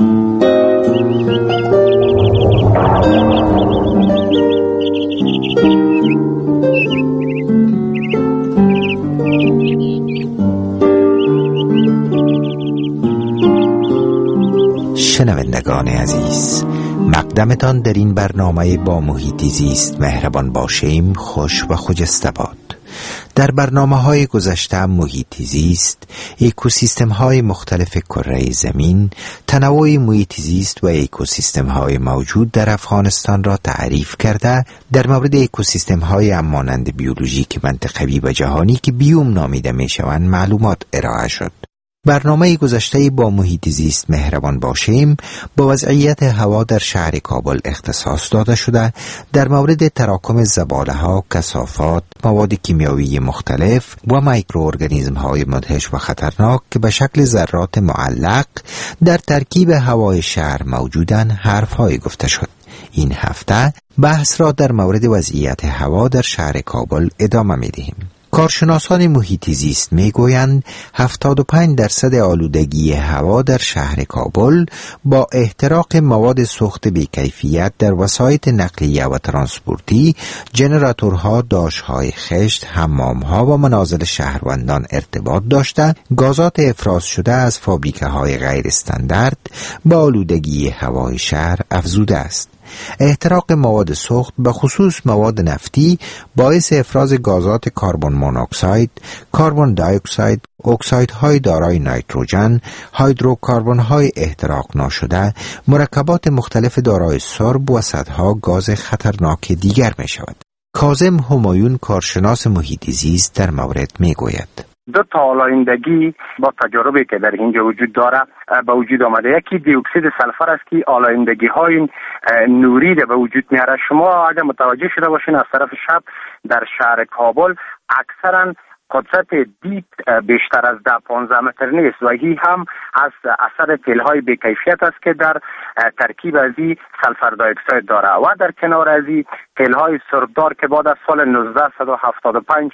شنوندگان عزیز، مقدمتان در این برنامه با محیط زیست مهربان باشیم خوش و خجسته باد. در برنامه‌های گذشته محیط زیست، اکوسیستم‌های مختلف کره زمین، تنوع محیط زیست و اکوسیستم‌های موجود در افغانستان را تعریف کرده، در مورد اکوسیستم‌های مانند بیولوژیک منطقوی و جهانی که بیوم نامیده می‌شوند معلومات ارائه شد. برنامه گذشته با محیط زیست مهربان باشیم با وضعیت هوا در شهر کابل اختصاص داده شده، در مورد تراکم زباله‌ها، کثافات، مواد کیمیاوی مختلف و میکروارگانیسم‌های مدهش و خطرناک که به شکل ذرات معلق در ترکیب هوای شهر موجودند حرف‌های گفته شد. این هفته بحث را در مورد وضعیت هوا در شهر کابل ادامه می‌دهیم. کارشناسان محیط زیست میگویند هفتاد و پنج درصد آلودگی هوا در شهر کابل با احتراق مواد سوخت بی‌کیفیت در وسایط نقلیه و ترانسپورتی، جنراتورها، داشت‌های خشت، حمام‌ها و منازل شهروندان ارتباط داشته، گازات افراز شده از فابریکه‌های غیر استاندارد با آلودگی هوای شهر افزوده است. احتراق مواد سوخت به خصوص مواد نفتی باعث افراز گازات کربن مونوکساید، کربن دی اکساید، اکسایدهای دارای نیتروژن، هیدروکربن‌های احتراق ناشده، مرکبات مختلف دارای سرب و صدها گاز خطرناک دیگر می شود. کاظم همایون کارشناس محیط زیست در مورد می گوید: دو تا آلایندگی با تجاربی که در اینجا وجود داره به وجود آمده. یکی دی اکسید سلفر است که آلایندگی های نوری ده به وجود میاره. شما اگر متوجه شده باشین از طرف شب در شهر کابل اکثرا قدرت دید بیشتر از ده پانزده متر نیست و این هم از اثر تیل‌های بی‌کیفیت است که در ترکیب از این سلفر دی اکساید داره و در کنار از این تیل‌های سربدار که بعد از سال نوزده هفتاد و پنج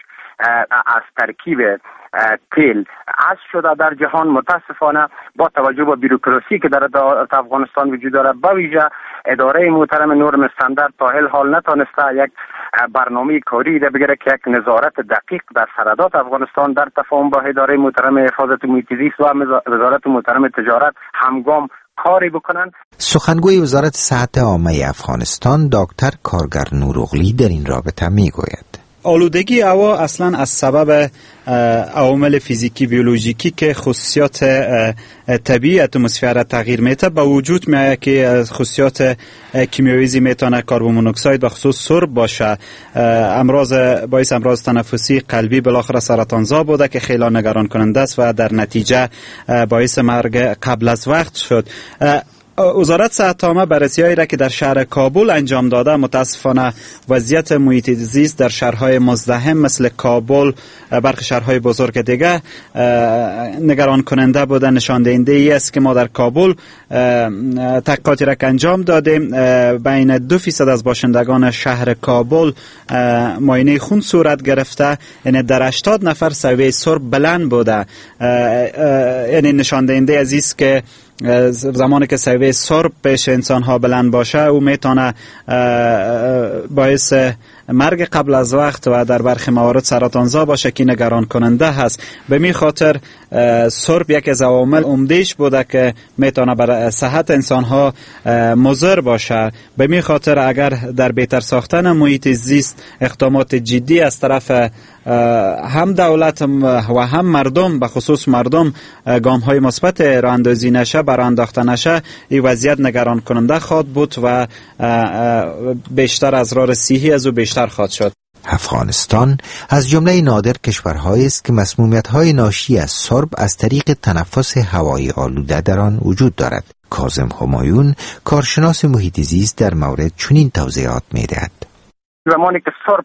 از ترکیب تیل حذف شده در جهان، متاسفانه با توجه به بیروکراسی که در افغانستان وجود داره، به ویژه اداره محترم نورم استاندارد تا حال حال نتونسته یک برنامه کاری ده بگیره که یک نظارت دقیق در سرادات افغانستان در تفاهم با اداره محترم حفاظت محیط زیست و وزارت محترم تجارت همگام کاری بکنن. سخنگوی وزارت صحت عامه افغانستان دکتر کارگر نوروغلی در این رابطه میگوید: آلودگی هوا اصلا از سبب عوامل فیزیکی بیولوژیکی که خصوصیات طبیعی اتمسفر تغییر میده به وجود میاد که خصوصیات کیمیایی میتونه کربن مونوکساید و خصوص سرب باشه، امراض باعث امراض تنفسی، قلبی، بالاخره سرطانزا بوده که خیلی نگران کننده است و در نتیجه باعث مرگ قبل از وقت شد. وزارت صحت عامه بررسی‌هایی را که در شهر کابل انجام داده متاسفانه وضعیت محیط زیست در شهرهای مزدحم مثل کابل برخی شهرهای بزرگ دیگه نگران کننده بوده. نشان دهنده ای است که ما در کابل تحقیقاتی را که انجام دادیم بین دو فیصد از باشندگان شهر کابل معاینه خون صورت گرفته، یعنی در هشتاد نفر سویه سرب بلند بوده. یعنی نشان دهنده از است که زمانی که سویه سرب پیش انسان ها بلند باشه او میتونه باعث مرگ قبل از وقت و در برخی موارد سرطانزا باشه که نگران کننده هست. به می خاطر سرب یک از عوامل عمدهش بوده که میتونه برای صحت انسان ها مضر باشه. به می خاطر اگر در بهتر ساختن محیط زیست اقدامات جدی از طرف هم دولت و هم مردم، به خصوص مردم، گام های مثبت راه اندازی نشه، برآ انداخته نشه، این وضعیت نگران کننده خواهد بود و بیشتر اضرار صحی از او بیشتر خواهد شد. افغانستان از جمله نادر کشورهایی است که مسمومیت‌های ناشی از سرب از طریق تنفس هوای آلوده در آن وجود دارد. کاظم همایون، کارشناس محیط زیست، در مورد چنین توضیحات می‌دهد. زمانی که سرب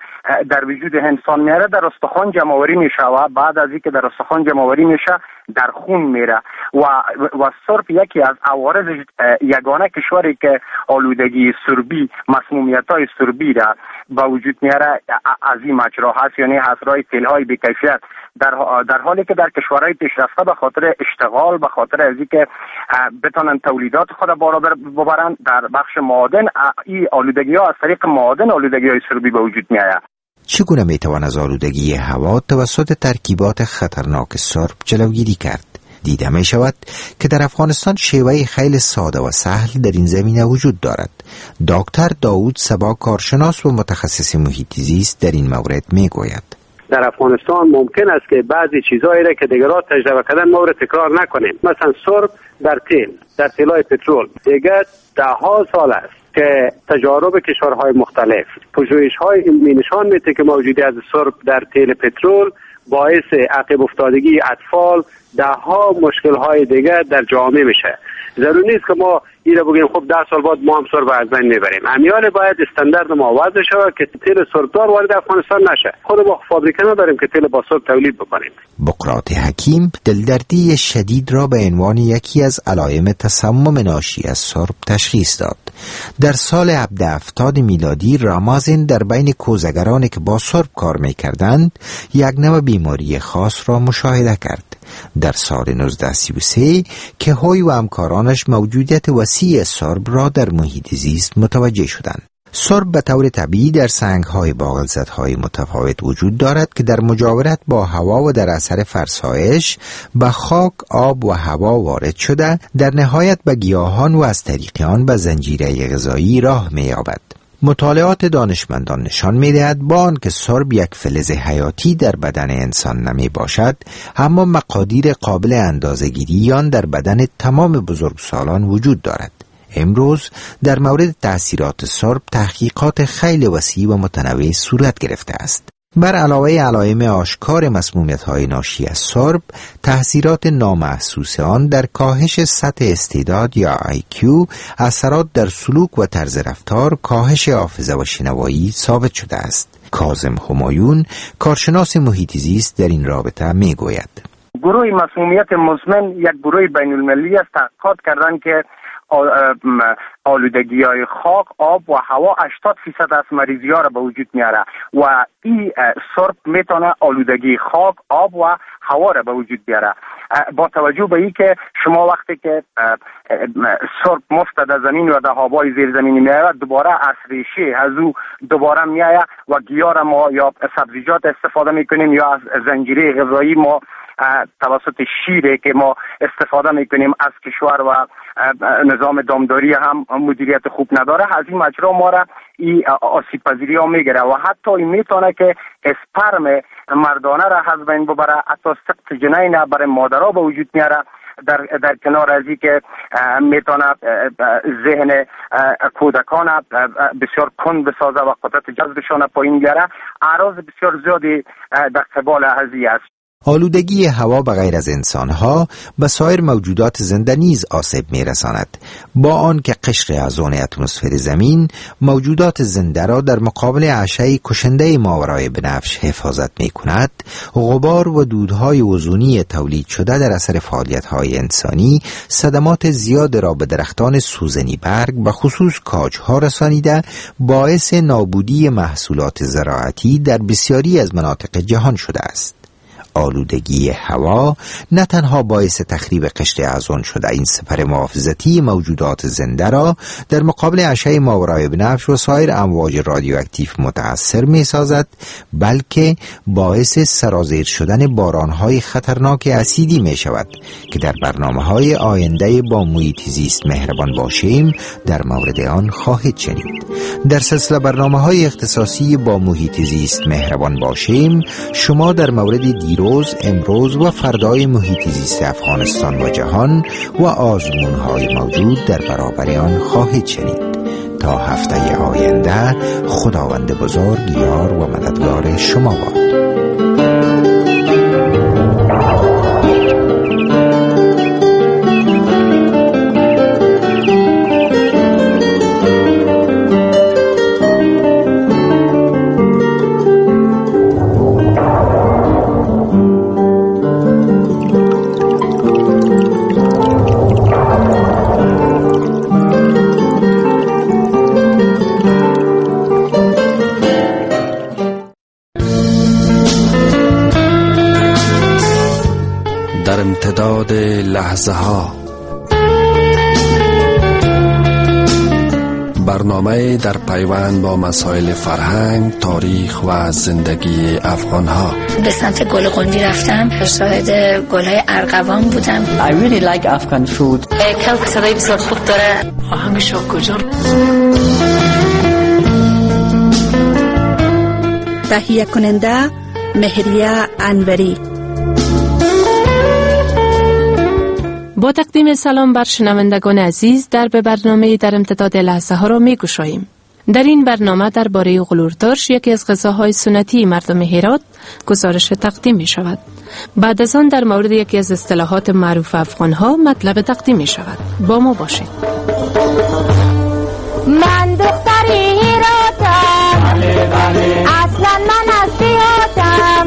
در وجود انسان میره در استخوان جمع‌آوری میشه و بعد از اینکه در استخوان جمع‌آوری میشه در خون میره و و سرب یکی از عوارض یگانه کشوری که آلودگی سربی، مسمومیت‌های سربی را با وجود میاره از این مجرا هست، یعنی حصرهای تیل‌های بی‌کیفیت، در در حالی که در کشورهای پیشرفته به خاطر اشتغال، به خاطر از اینکه بتونن تولیدات خود بالا ببرن در بخش معادن، این آلودگی ها از طریق معادن آلودگی های سربی به وجود میآید. چگونه میتوان از آلودگی هوا توسط ترکیبات خطرناک سرب جلوگیری کرد؟ دیده می شود که در افغانستان شیوه خیلی ساده و سهل در این زمینه وجود دارد. دکتر داوود صبا، کارشناس و متخصص محیط زیست، در این مورد می گوید. در افغانستان ممکن است که بعضی چیزهایی را که دیگران تجربه کردن ما را تکرار نکنیم. مثلا سرب در تیل، در تیل‌های پترول دیگر ده ها سال است که تجارب کشورهای مختلف پژوهش‌های علمی نشان میده که موجودیت از سرب در تیل پترول باعث عقب افتادگی اطفال، ده ها مشکل‌های دیگر در جامعه میشه. ضروری نیست که ما این رو بگیم خب ده سال بعد ما هم سرب از بین میبریم. امیال باید استاندارد ما وضع شود که تیل سربدار وارد افغانستان نشه. خود ما فابریکه نداریم که تیل با سرب تولید بکنیم. بقراط حکیم دلدردی شدید را به عنوان یکی از علائم تسمم ناشی از سرب تشخیص داد. در سال هفتصد و هفتاد میلادی رامازن در بین کوزگرانی که با سرب کار میکردند یک نوع بیماری خاص را مشاهده کرد. در سال نوزده سی و سه که هوی و همکارانش موجودیت وسیع سرب را در محیط زیست متوجه شدند. سرب به طور طبیعی در سنگ‌های با غلظت‌های متفاوت وجود دارد که در مجاورت با هوا و در اثر فرسایش به خاک، آب و هوا وارد شده در نهایت به گیاهان و از طریق آن به زنجیره غذایی راه می‌یابد. مطالعات دانشمندان نشان می‌دهد با آنکه سرب یک فلز حیاتی در بدن انسان نمی باشد، اما مقادیر قابل اندازه‌گیری آن در بدن تمام بزرگسالان وجود دارد. امروز در مورد تأثیرات سرب تحقیقات خیلی وسیع و متنوع صورت گرفته است. بر علاوه علائم آشکار مسمومیت‌های ناشی از سرب، تأثیرات نامحسوس آن در کاهش سطح استعداد یا آی کیو، اثرات در سلوک و طرز رفتار، کاهش حافظه و شنوایی ثابت شده است. کاظم همایون، کارشناس محیط زیست، در این رابطه میگوید. گروه مسمومیت مزمن یک گروه بین المللی است. تحقیقات کردند که آلودگی های خاک، آب و هوا هشتاد فیصد از مریضی ها را به وجود میاره و این سرب میتونه آلودگی خاک، آب و هوا را به وجود بیاره. با توجه به این که شما وقتی که سرب مفت در زمین و در هوای زیر زمینی میاد دوباره از ریشه از او دوباره میاد و گیاه را ما یا سبزیجات استفاده میکنیم یا از زنجیره غذایی ما توسط شیره که ما استفاده میکنیم از کشور و نظام دامداری هم مدیریت خوب نداره، از این مجرا ما را این آسیب پذیری ها میگیره و حتی این میتونه که اسپرم مردانه را از بین ببره، حتی سقط جنین برای مادرها به وجود میاره. در در کنار از این که میتونه ذهن کودکان بسیار کند بسازه و قدرت جذبشان پایین بیاره، اعراض بسیار زیادی در قبال هذی است. آلودگی هوا به غیر از انسانها به سایر موجودات زنده نیز آسیب می‌رساند. با آنکه قشر اوزون اتمسفر زمین موجودات زنده را در مقابل اشعه کشنده ماورای بنفش حفاظت می‌کند، غبار و دودهای اوزونی تولید شده در اثر فعالیت‌های انسانی صدمات زیاد را به درختان سوزنی برگ و خصوص کاج‌ها رسانیده باعث نابودی محصولات زراعتی در بسیاری از مناطق جهان شده است. آلودگی هوا نه تنها باعث تخریب قشر اوزون شده این سپر محافظتی موجودات زنده را در مقابل اشعه ماورای بنفش و سایر امواج رادیواکتیو متأثر می سازد، بلکه باعث سرازیر شدن بارانهای خطرناک اسیدی می شود که در برنامه‌های آینده با محیط زیست مهربان باشیم در مورد آن خواهید شنید. در سلسله برنامه‌های اختصاصی با محیط زیست مهربان باشیم شما در مورد دیروز، امروز و فردای محیط زیست افغانستان و جهان و آزمون‌های موجود در برابر آن خواهید شنید. تا هفته آینده خداوند بزرگ یار و مددگار شما باد. امتداد لحظه ها، برنامه در پیوند با مسائل فرهنگ، تاریخ و زندگی افغان ها. به سمت گل قندی رفتم، شاهد گل‌های ارغوان بودم. I really like Afghan food. کلک صدای بسیار خوب داره. آهنگش کجا؟ تهیه کننده مهریه انوری. با تقدیم سلام بر شنوندگان عزیز، در به برنامه در امتداد لحظه ها را می گشاییم. در این برنامه درباره غلورترش، یکی از غذاهای سنتی مردم هرات، گزارش تقدیم می شود. بعد از آن در مورد یکی از اصطلاحات معروف افغان ها مطلب تقدیم می شود. با ما باشید. من دختری هراتم، اصلا من از دیهاتم،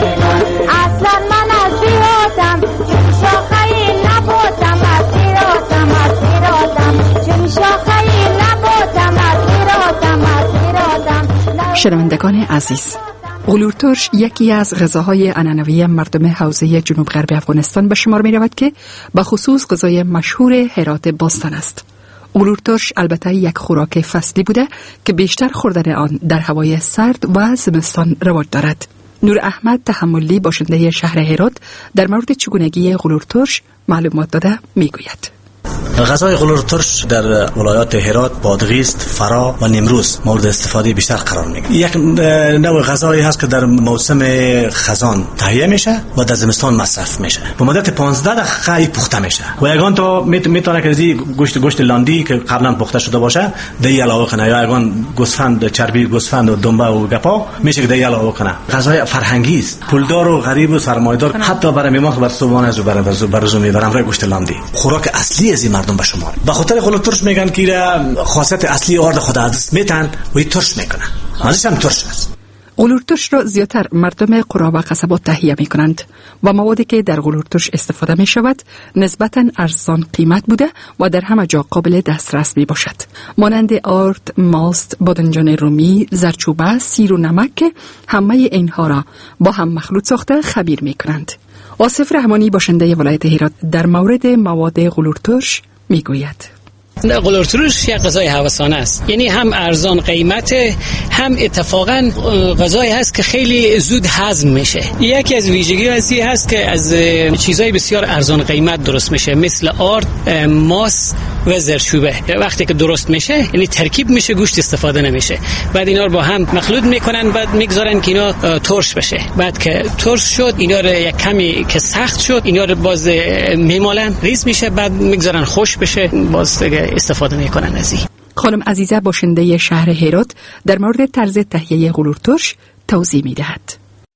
اصلا من از دیهاتم، چون شاخه‌ای نبودم از هراتم، از هراتم، چون شاخه‌ای نبودم از هراتم، از هراتم. شنوندگان عزیز، غلورترش یکی از غذاهای عنعنوی مردم حوزه جنوب غرب افغانستان به شمار می رود که به خصوص غذای مشهور هرات باستان است. غلورترش البته یک خوراک فصلی بوده که بیشتر خوردن آن در هوای سرد و زمستان رواج دارد. نور احمد تحملی، باشنده شهر هرات، در مورد چگونگی غلورترش معلومات داده می گوید. غذای غلورترش در ولایات هرات، بادغیس، فرا و نیمروز مورد استفاده بیشتر قرار میگیره. یک نوع غذایی هست که در موسم خزان تهیه میشه و در زمستان مصرف میشه. به مدت پانزده دقیقه پخته میشه و یگان تو میتونه که زی گوشت گوشت لاندی که قبلا پخته شده باشه دی علاوه کنه، یا یگان گوسفند، چربی گوسفند و دنبه و گپا میشه که دی علاوه کنه. غذای فرهنگی است، پولدار و غریب و سرمایه‌دار، حتی برای میمون بر صبحانه از برای برزو میبرن برای گوشت لاندی. خوراک اصلی از مردم به شمار. به خاطر غلورترش میگن که خاصیت اصلی آرد خدا است میتن و ترش میکنن. ازش هم ترش است. غلورترش را زیاتر مردم قرا و قصبات تهیه می کنند و موادی که در غلورترش استفاده می شود نسبتاً ارزان قیمت بوده و در همه جا قابل دسترس می باشد، مانند آرد، ماست، بادنجان رومی، زردچوبه، سیر و نمک که همه اینها را با هم مخلوط ساخته خمیر می کنند. آصف رحمانی، باشنده ولایت هرات، در مورد مواد غلورترش می گوید. غلورترش یک غذای هوسانه است، یعنی هم ارزان قیمت، هم اتفاقا غذایی هست که خیلی زود هضم میشه. یکی از ویژگی هستی هست که از چیزای بسیار ارزان قیمت درست میشه، مثل آرد، ماست و زردچوبه. وقتی که درست میشه یعنی ترکیب میشه، گوشت استفاده نمیشه. بعد اینا رو با هم مخلوط میکنن، بعد میگذارن که اینا ترش بشه. بعد که ترش شد اینا رو یک کمی که سخت شد اینا رو باز میمالن، ریز میشه، بعد میگذارن خوش بشه، باز استفاده میکنن از این. خانم عزیزه، باشنده شهر هرات، در مورد طرز تهیه غلورترش توضیح میدهد.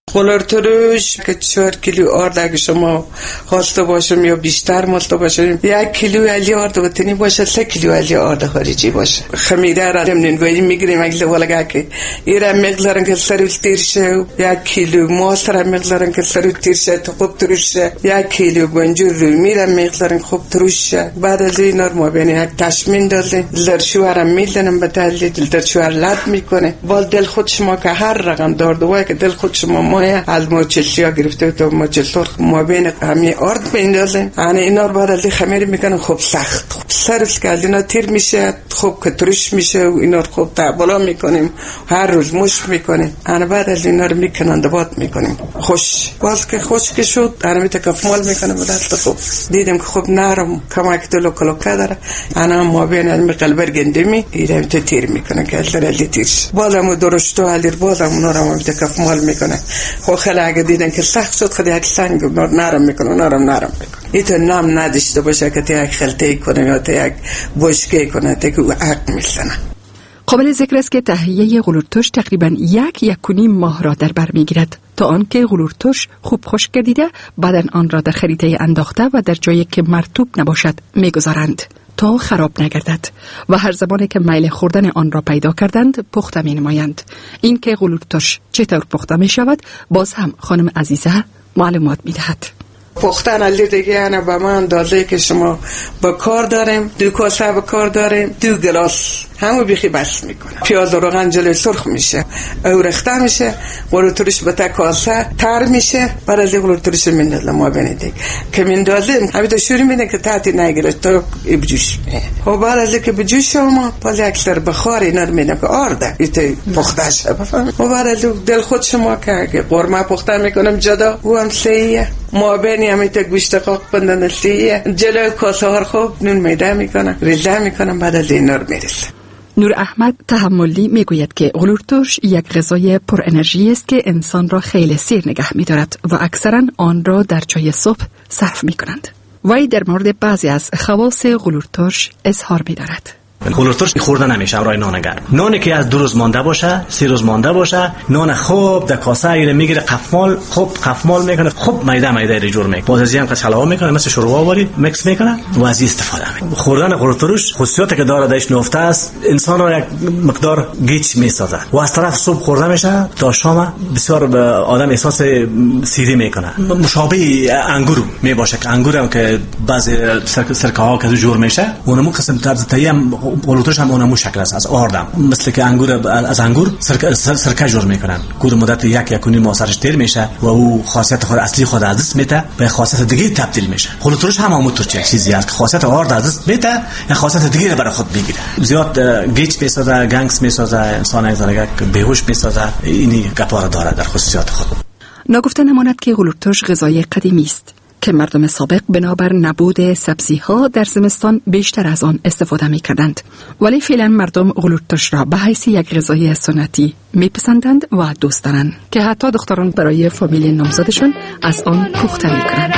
قلر ترش که چهار کیلو آرد اگه شما خواسته باشم یا بیشتر مالته باشم یک کیلو علی آرد وطنی باشه سه کیلو علی آرد خارجی باشه. خمیره را نمین باید میگیریم اگه ولگه که ایره مقدارن که سرو تیر شه یک کیلو ماست را مقدارن که سرو تیر شه تو خوب تروش شه یک کیلو گنجور رو میره مقدارن خوب تروش شه. بعد از این نرمو بینی یک تشمین دادیم در شوهرم میدنم به تحلیل در شوهر لد میکنه بال دل خود شما که هر رقم داردوه که دل خود شما مایه از موچلسیا گرفته تو موچل سرخ ما بین همین آرد میندازیم انا اینا رو بعد از این خمیر میکنن خوب سخت خوب سرش که از اینا تیر میشه خوب کترش میشه و اینا رو خوب تابلا میکنیم هر روز مش میکنیم انا بعد از اینا رو میکنن دبات میکنیم خوش باز که خوش که شد انا میتکفمال میکنم دست خوب دیدم که خوب نرم کمک دلو کلوکه داره انا ما بین علم قلبر گندمی ایرم تو تیر میکنه که از دل تیرش بازم درشتو حلیر بازم اونا رو میتکفمال میکنه خو خیلی اگه دیدن که سخت شد خیلی یک سنگ نرم میکنه نرم نرم میکنه ایتو نام نداشته باشه که تا یک خلطه کنه یا تا یک بشکه کنه تا که عقل میزنه. قابل ذکر است که تهیه غلورترش تقریبا یک یک و نیم ماه را در بر میگیرد تا آنکه غلورترش خوب خشک گردیده بعد آن را در خریطه انداخته و در جایی که مرطوب نباشد میگذارند تا خراب نگردد و هر زمانی که میل خوردن آن را پیدا کردند پخته می نمایند. این که غلورترش چطور پخته می شود باز هم خانم عزیزه معلومات می دهد. پختن علی دیگه انا با من اندازه که شما با کار داریم دو کاسه با کار داریم دو گلاس همو بیخی بس میکنه پیاز و روغن جلوی سرخ میشه او رخته میشه غلورترش به تا کاسه تر میشه بعد از غلورترش میندازم ما بینید که میندازیم همین تو شوری میده که تحتی نگیره تو بجوش و بعد از که بجوش شما باز اکثر بخار اینا رو میدم که آرده ایت پخته شه بفهمید و بعد از دل خود شما که قرمه پخته میکنم جدا او هم سیه ما بینی همین تا گوشت قاق بندن سیه جلوی کاسه ها خوب نون میده میکنم ریزه میکنم بعد از این رو میرسه. نور احمد تحملی میگوید که غلورترش یک غذای پر انرژی است که انسان را خیلی سیر نگه می‌دارد و اکثرا آن را در چای صبح صرف می‌کنند. وی در مورد بعضی از خواص غلورترش اظهار می‌دارد. غلورترش خورده نمیشه برای نان گرم. نانی که از دو روز مانده باشه، سه روز مانده باشه، نان خوب در کاسه ایره میگیره قفمال، خوب قفمال میکنه، خوب میده میده ایره جور میکنه. باز از این قشلاوا میکنه، مثل شوروا واری میکس میکنه و از این استفاده میکنه. خوردن غلورترش خصوصیاتی که داره درش نفته است، انسان را یک مقدار گیج میسازه. و از طرف صبح خورده میشه تا شام بسیار آدم احساس سیری میکنه. مشابه انگور میباشه که انگور هم که بعضی سرکه ها که جور میشه، اونم قسم طرز تیم غلورترش هم اونمو شکل است از آردم مثل که انگور از انگور سرکه سرکه جور میکنن گور مدت یک یک و نیم ماه سرش دیر میشه و او خاصیت خود اصلی خود از دست میده به خاصیت دیگه تبدیل میشه. غلورترش هم همون طور چیزی است که خاصیت آرد از دست میده یا خاصیت دیگه برای خود میگیره. زیاد گیج میسازه، گنگس میسازه، انسان یک ذره بیهوش میسازه. اینی گپارا داره در خصوصیات خود. نگفته نماند که غلورترش غذای قدیمی است که مردم سابق بنابر نبود سبزی‌ها در زمستان بیشتر از آن استفاده می‌کردند، ولی فعلا مردم غلورترش را به حیث یک غذای سنتی می‌پسندند و دوست دارند که حتی دختران برای فامیل نامزدشان از آن پخته می‌کنند.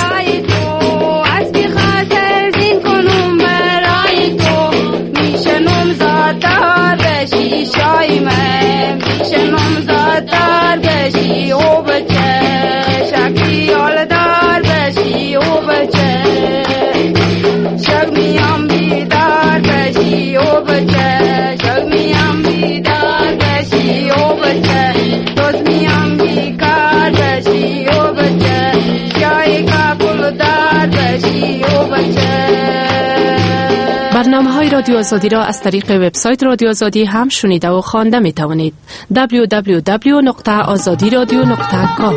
برنامه‌های رادیو آزادی را از طریق وبسایت رادیو آزادی هم شنیده و خوانده می توانید. دبلیو دبلیو دبلیو نقطه آزادی رادیو نقطه کام.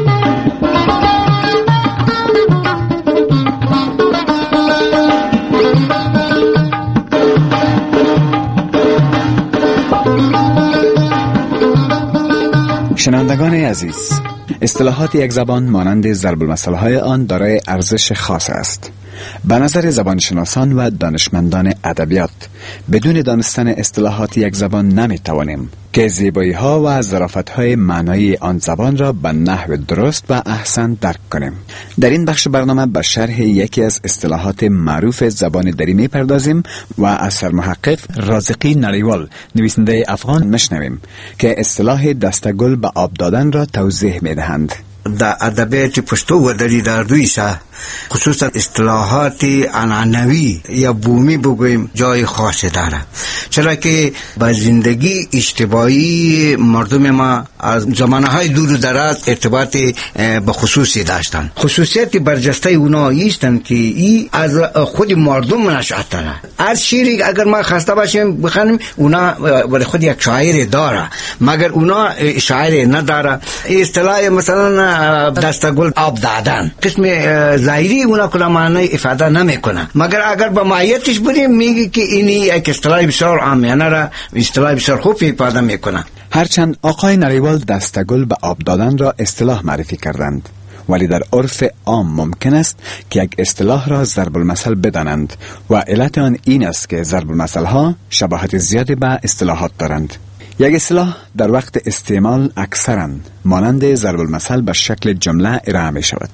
شنوندگان عزیز، اصطلاحات یک زبان مانند ضرب المثل های آن دارای ارزش خاص است. به نظر زبانشناسان و دانشمندان ادبیات بدون دانستن اصطلاحات یک زبان نمیتوانیم که زیبایی ها و ظرافت های معنایی آن زبان را به نحو درست و احسن درک کنیم. در این بخش برنامه به شرح یکی از اصطلاحات معروف زبان دری میپردازیم و از سرمحقق رازقی نریوال نویسنده افغان مشنویم که اصطلاح دستگل به آب دادن را توضیح میدهند. در ادبیات پشتو و دری در دویشه، خصوصا اصطلاحات عنعنوی یا بومی بگویم جای خاصی داره، چرا که با زندگی اجتماعی مردم ما از زمانه های دور و دراز ارتباط به خصوصی داشتن. خصوصیت برجسته اونا ایستن که ای از خود مردم نشأت داره. هر شیری اگر ما خواسته باشیم بخونیم اونا برای خود یک شاعر داره، مگر اونا شاعر نداره. اصطلاح مثلا دستگل آب دادن قسم ظاهری اونا کلا معنی افاده نمیکنه، مگر اگر با ماهیتش بریم میگه که اینی یک اصطلاح بسیار عامیانه را اصطلاح بسیار خوب افاده میکنه. هرچند آقای نریوال دستگل به آب دادن را اصطلاح معرفی کردند، ولی در عرف عام ممکن است که یک اصطلاح را ضرب المثل بدانند و علت آن این است که ضرب المثل ها شباهت زیادی به اصطلاحات دارند. یک اصطلاح در وقت استعمال اکثراً مانند ضرب المثل به شکل جمله ارائه می شود.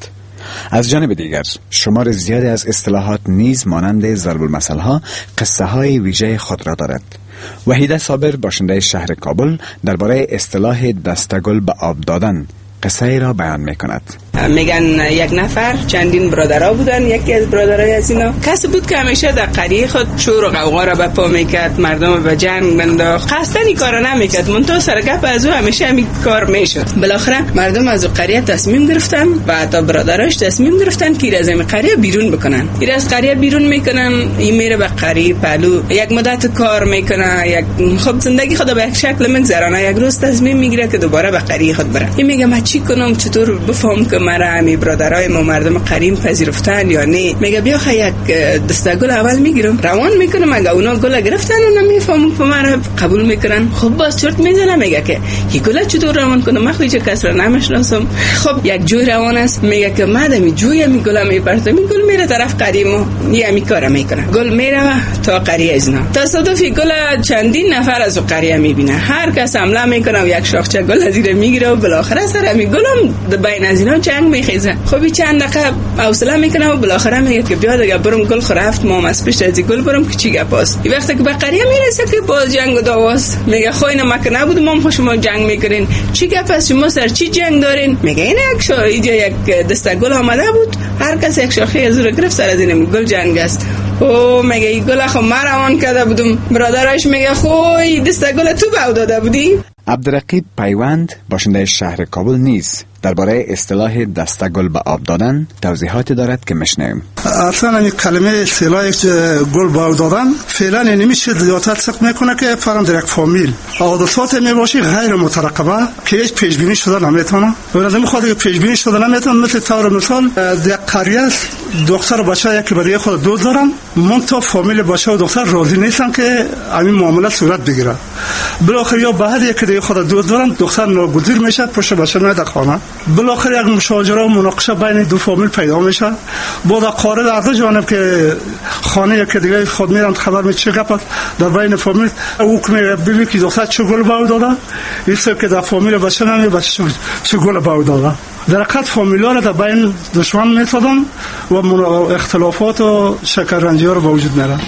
از جانب دیگر شمار زیادی از اصطلاحات نیز مانند ضرب المثل ها قصه های ویژه خود را دارد. وحیده صابر باشنده شهر کابل درباره اصطلاح دستگل به آب دادن قصه را بیان می کند. میگن یک نفر چندین برادرها بودن، یکی از برادرای از اینا کسی بود که همیشه در قریه خود شور و غوغا را بپا میکرد، مردم به جنگ بنداخت، قصدن این کار نمیکرد، منتها سرگپ از او همیشه همین کار میشد. بالاخره مردم از قریه تصمیم گرفتن و حتی برادراش تصمیم گرفتن که از این قریه بیرون بکنن. این از قریه بیرون میکنن، این میره به قریه پهلو، یک مدت کار میکنه، یک خب زندگی خود به یک شکل میگذرونه. یک روز تصمیم میگیره که دوباره به قریه خود بره. این میگه من چی کنم، چطور بفهم که مرا همی برادرای ما مردم قریم پذیرفتن یا نه؟ میگه بیا خیلی یک دسته گل اول میگیرم، روان میکنم، اگه اونا گل گرفتن اونا میفهمم که مرا قبول میکنن. خب باز چرت میزنه، میگه که این گل چطور روان کنم، من خودی کس را نمیشناسم. خب یک جوی روان است، میگه که مادمی جوی می گل میپرتم، این گل میره طرف قریم، یه می کارا میکنه، گل میره تا قریه از اینا. تصادفی گل چندین نفر از قریه میبینه، هر کس حمله میکنه و یک شاخچه گل از این میگیره و بالاخره سر می گلم بین از اینا جنگ میخیزه. خب چند دقیقه حوصله میکنه و بالاخره میگه که بیا دیگه برم گل خو رفت، ما از پیش از گل برم که چی گپاست. این وقتی که به قریه میرسه که باز جنگ و دعواست. میگه خو اینا مکه نبود ما هم شما جنگ میکنین، چی گپ است، شما سر چی جنگ دارین؟ میگه این یک شو اینجا یک دسته گل آمده بود، هر کس یک شاخه از رو گرفت، سر از این گل جنگ است. او میگه این گل خو ما روان کرده بودم. برادرش میگه خو این دسته گل تو باو داده بودی؟ عبدالرقیب پیوند باشنده شهر کابل نیز درباره اصطلاح دستگل به آب دادن توضیحاتی دارد که میشنویم. اصلا این کلمه اصطلاح گل به آب دادن فعلا نمیشه زیادت سق میکنه که فقط در یک فامیل عادات میباشه غیر مترقبه که هیچ پیش بینی شده نمیتونه. لازم خود که پیش بینی شده نمیتونه. مثل طور مثال در قریه دختر و بچه یکی برای خود دوست دارن، منتها فامیل بچه و دختر راضی نیستن که همین معامله صورت بگیره. بالاخره یا بعد یکی دیگه خود دوست دارن، دختر ناگزیر میشه، پشت بچه میاد خانه. بالاخره یک مشاجره و مناقشه بین دو فامیل پیدا میشه. بعد قاره در دو جانب که خانه یکی دیگه خود میرن خبر می چه گپ در بین فامیل حکم ببین که دختر چه گل باو داده، ایسا که در فامیل بچه نمی بچه چه گل باو داده. در حقیقت فامیل‌ها را در بین دشمن میسازن و اختلافات و شکرنجی‌ها رو به وجود میارن.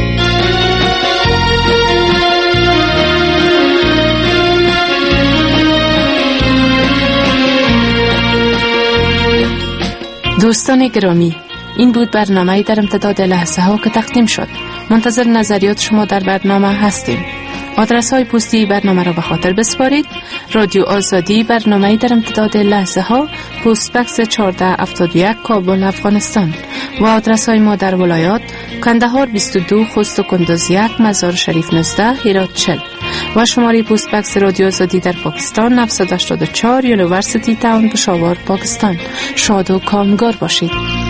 دوستان گرامی، این بود برنامه‌ای در امتداد لحظه ها که تقدیم شد. منتظر نظریات شما در برنامه هستیم. آدرس های پستی برنامه را به خاطر بسپارید. رادیو آزادی، برنامه‌ای در امتداد لحظه ها، پست بکس چهارده هفتاد و یک، کابل، افغانستان. و آدرس های ما در ولایات: کندهار بیست و دو، خوست و کندوز یک، مزار شریف نوزده، هرات چهل. و شماره پست بکس رادیو آزادی در پاکستان نهصد و هشتاد و چهار، یونیورسیتی تاون، پشاور، پاکستان. شاد و کامگار باشید.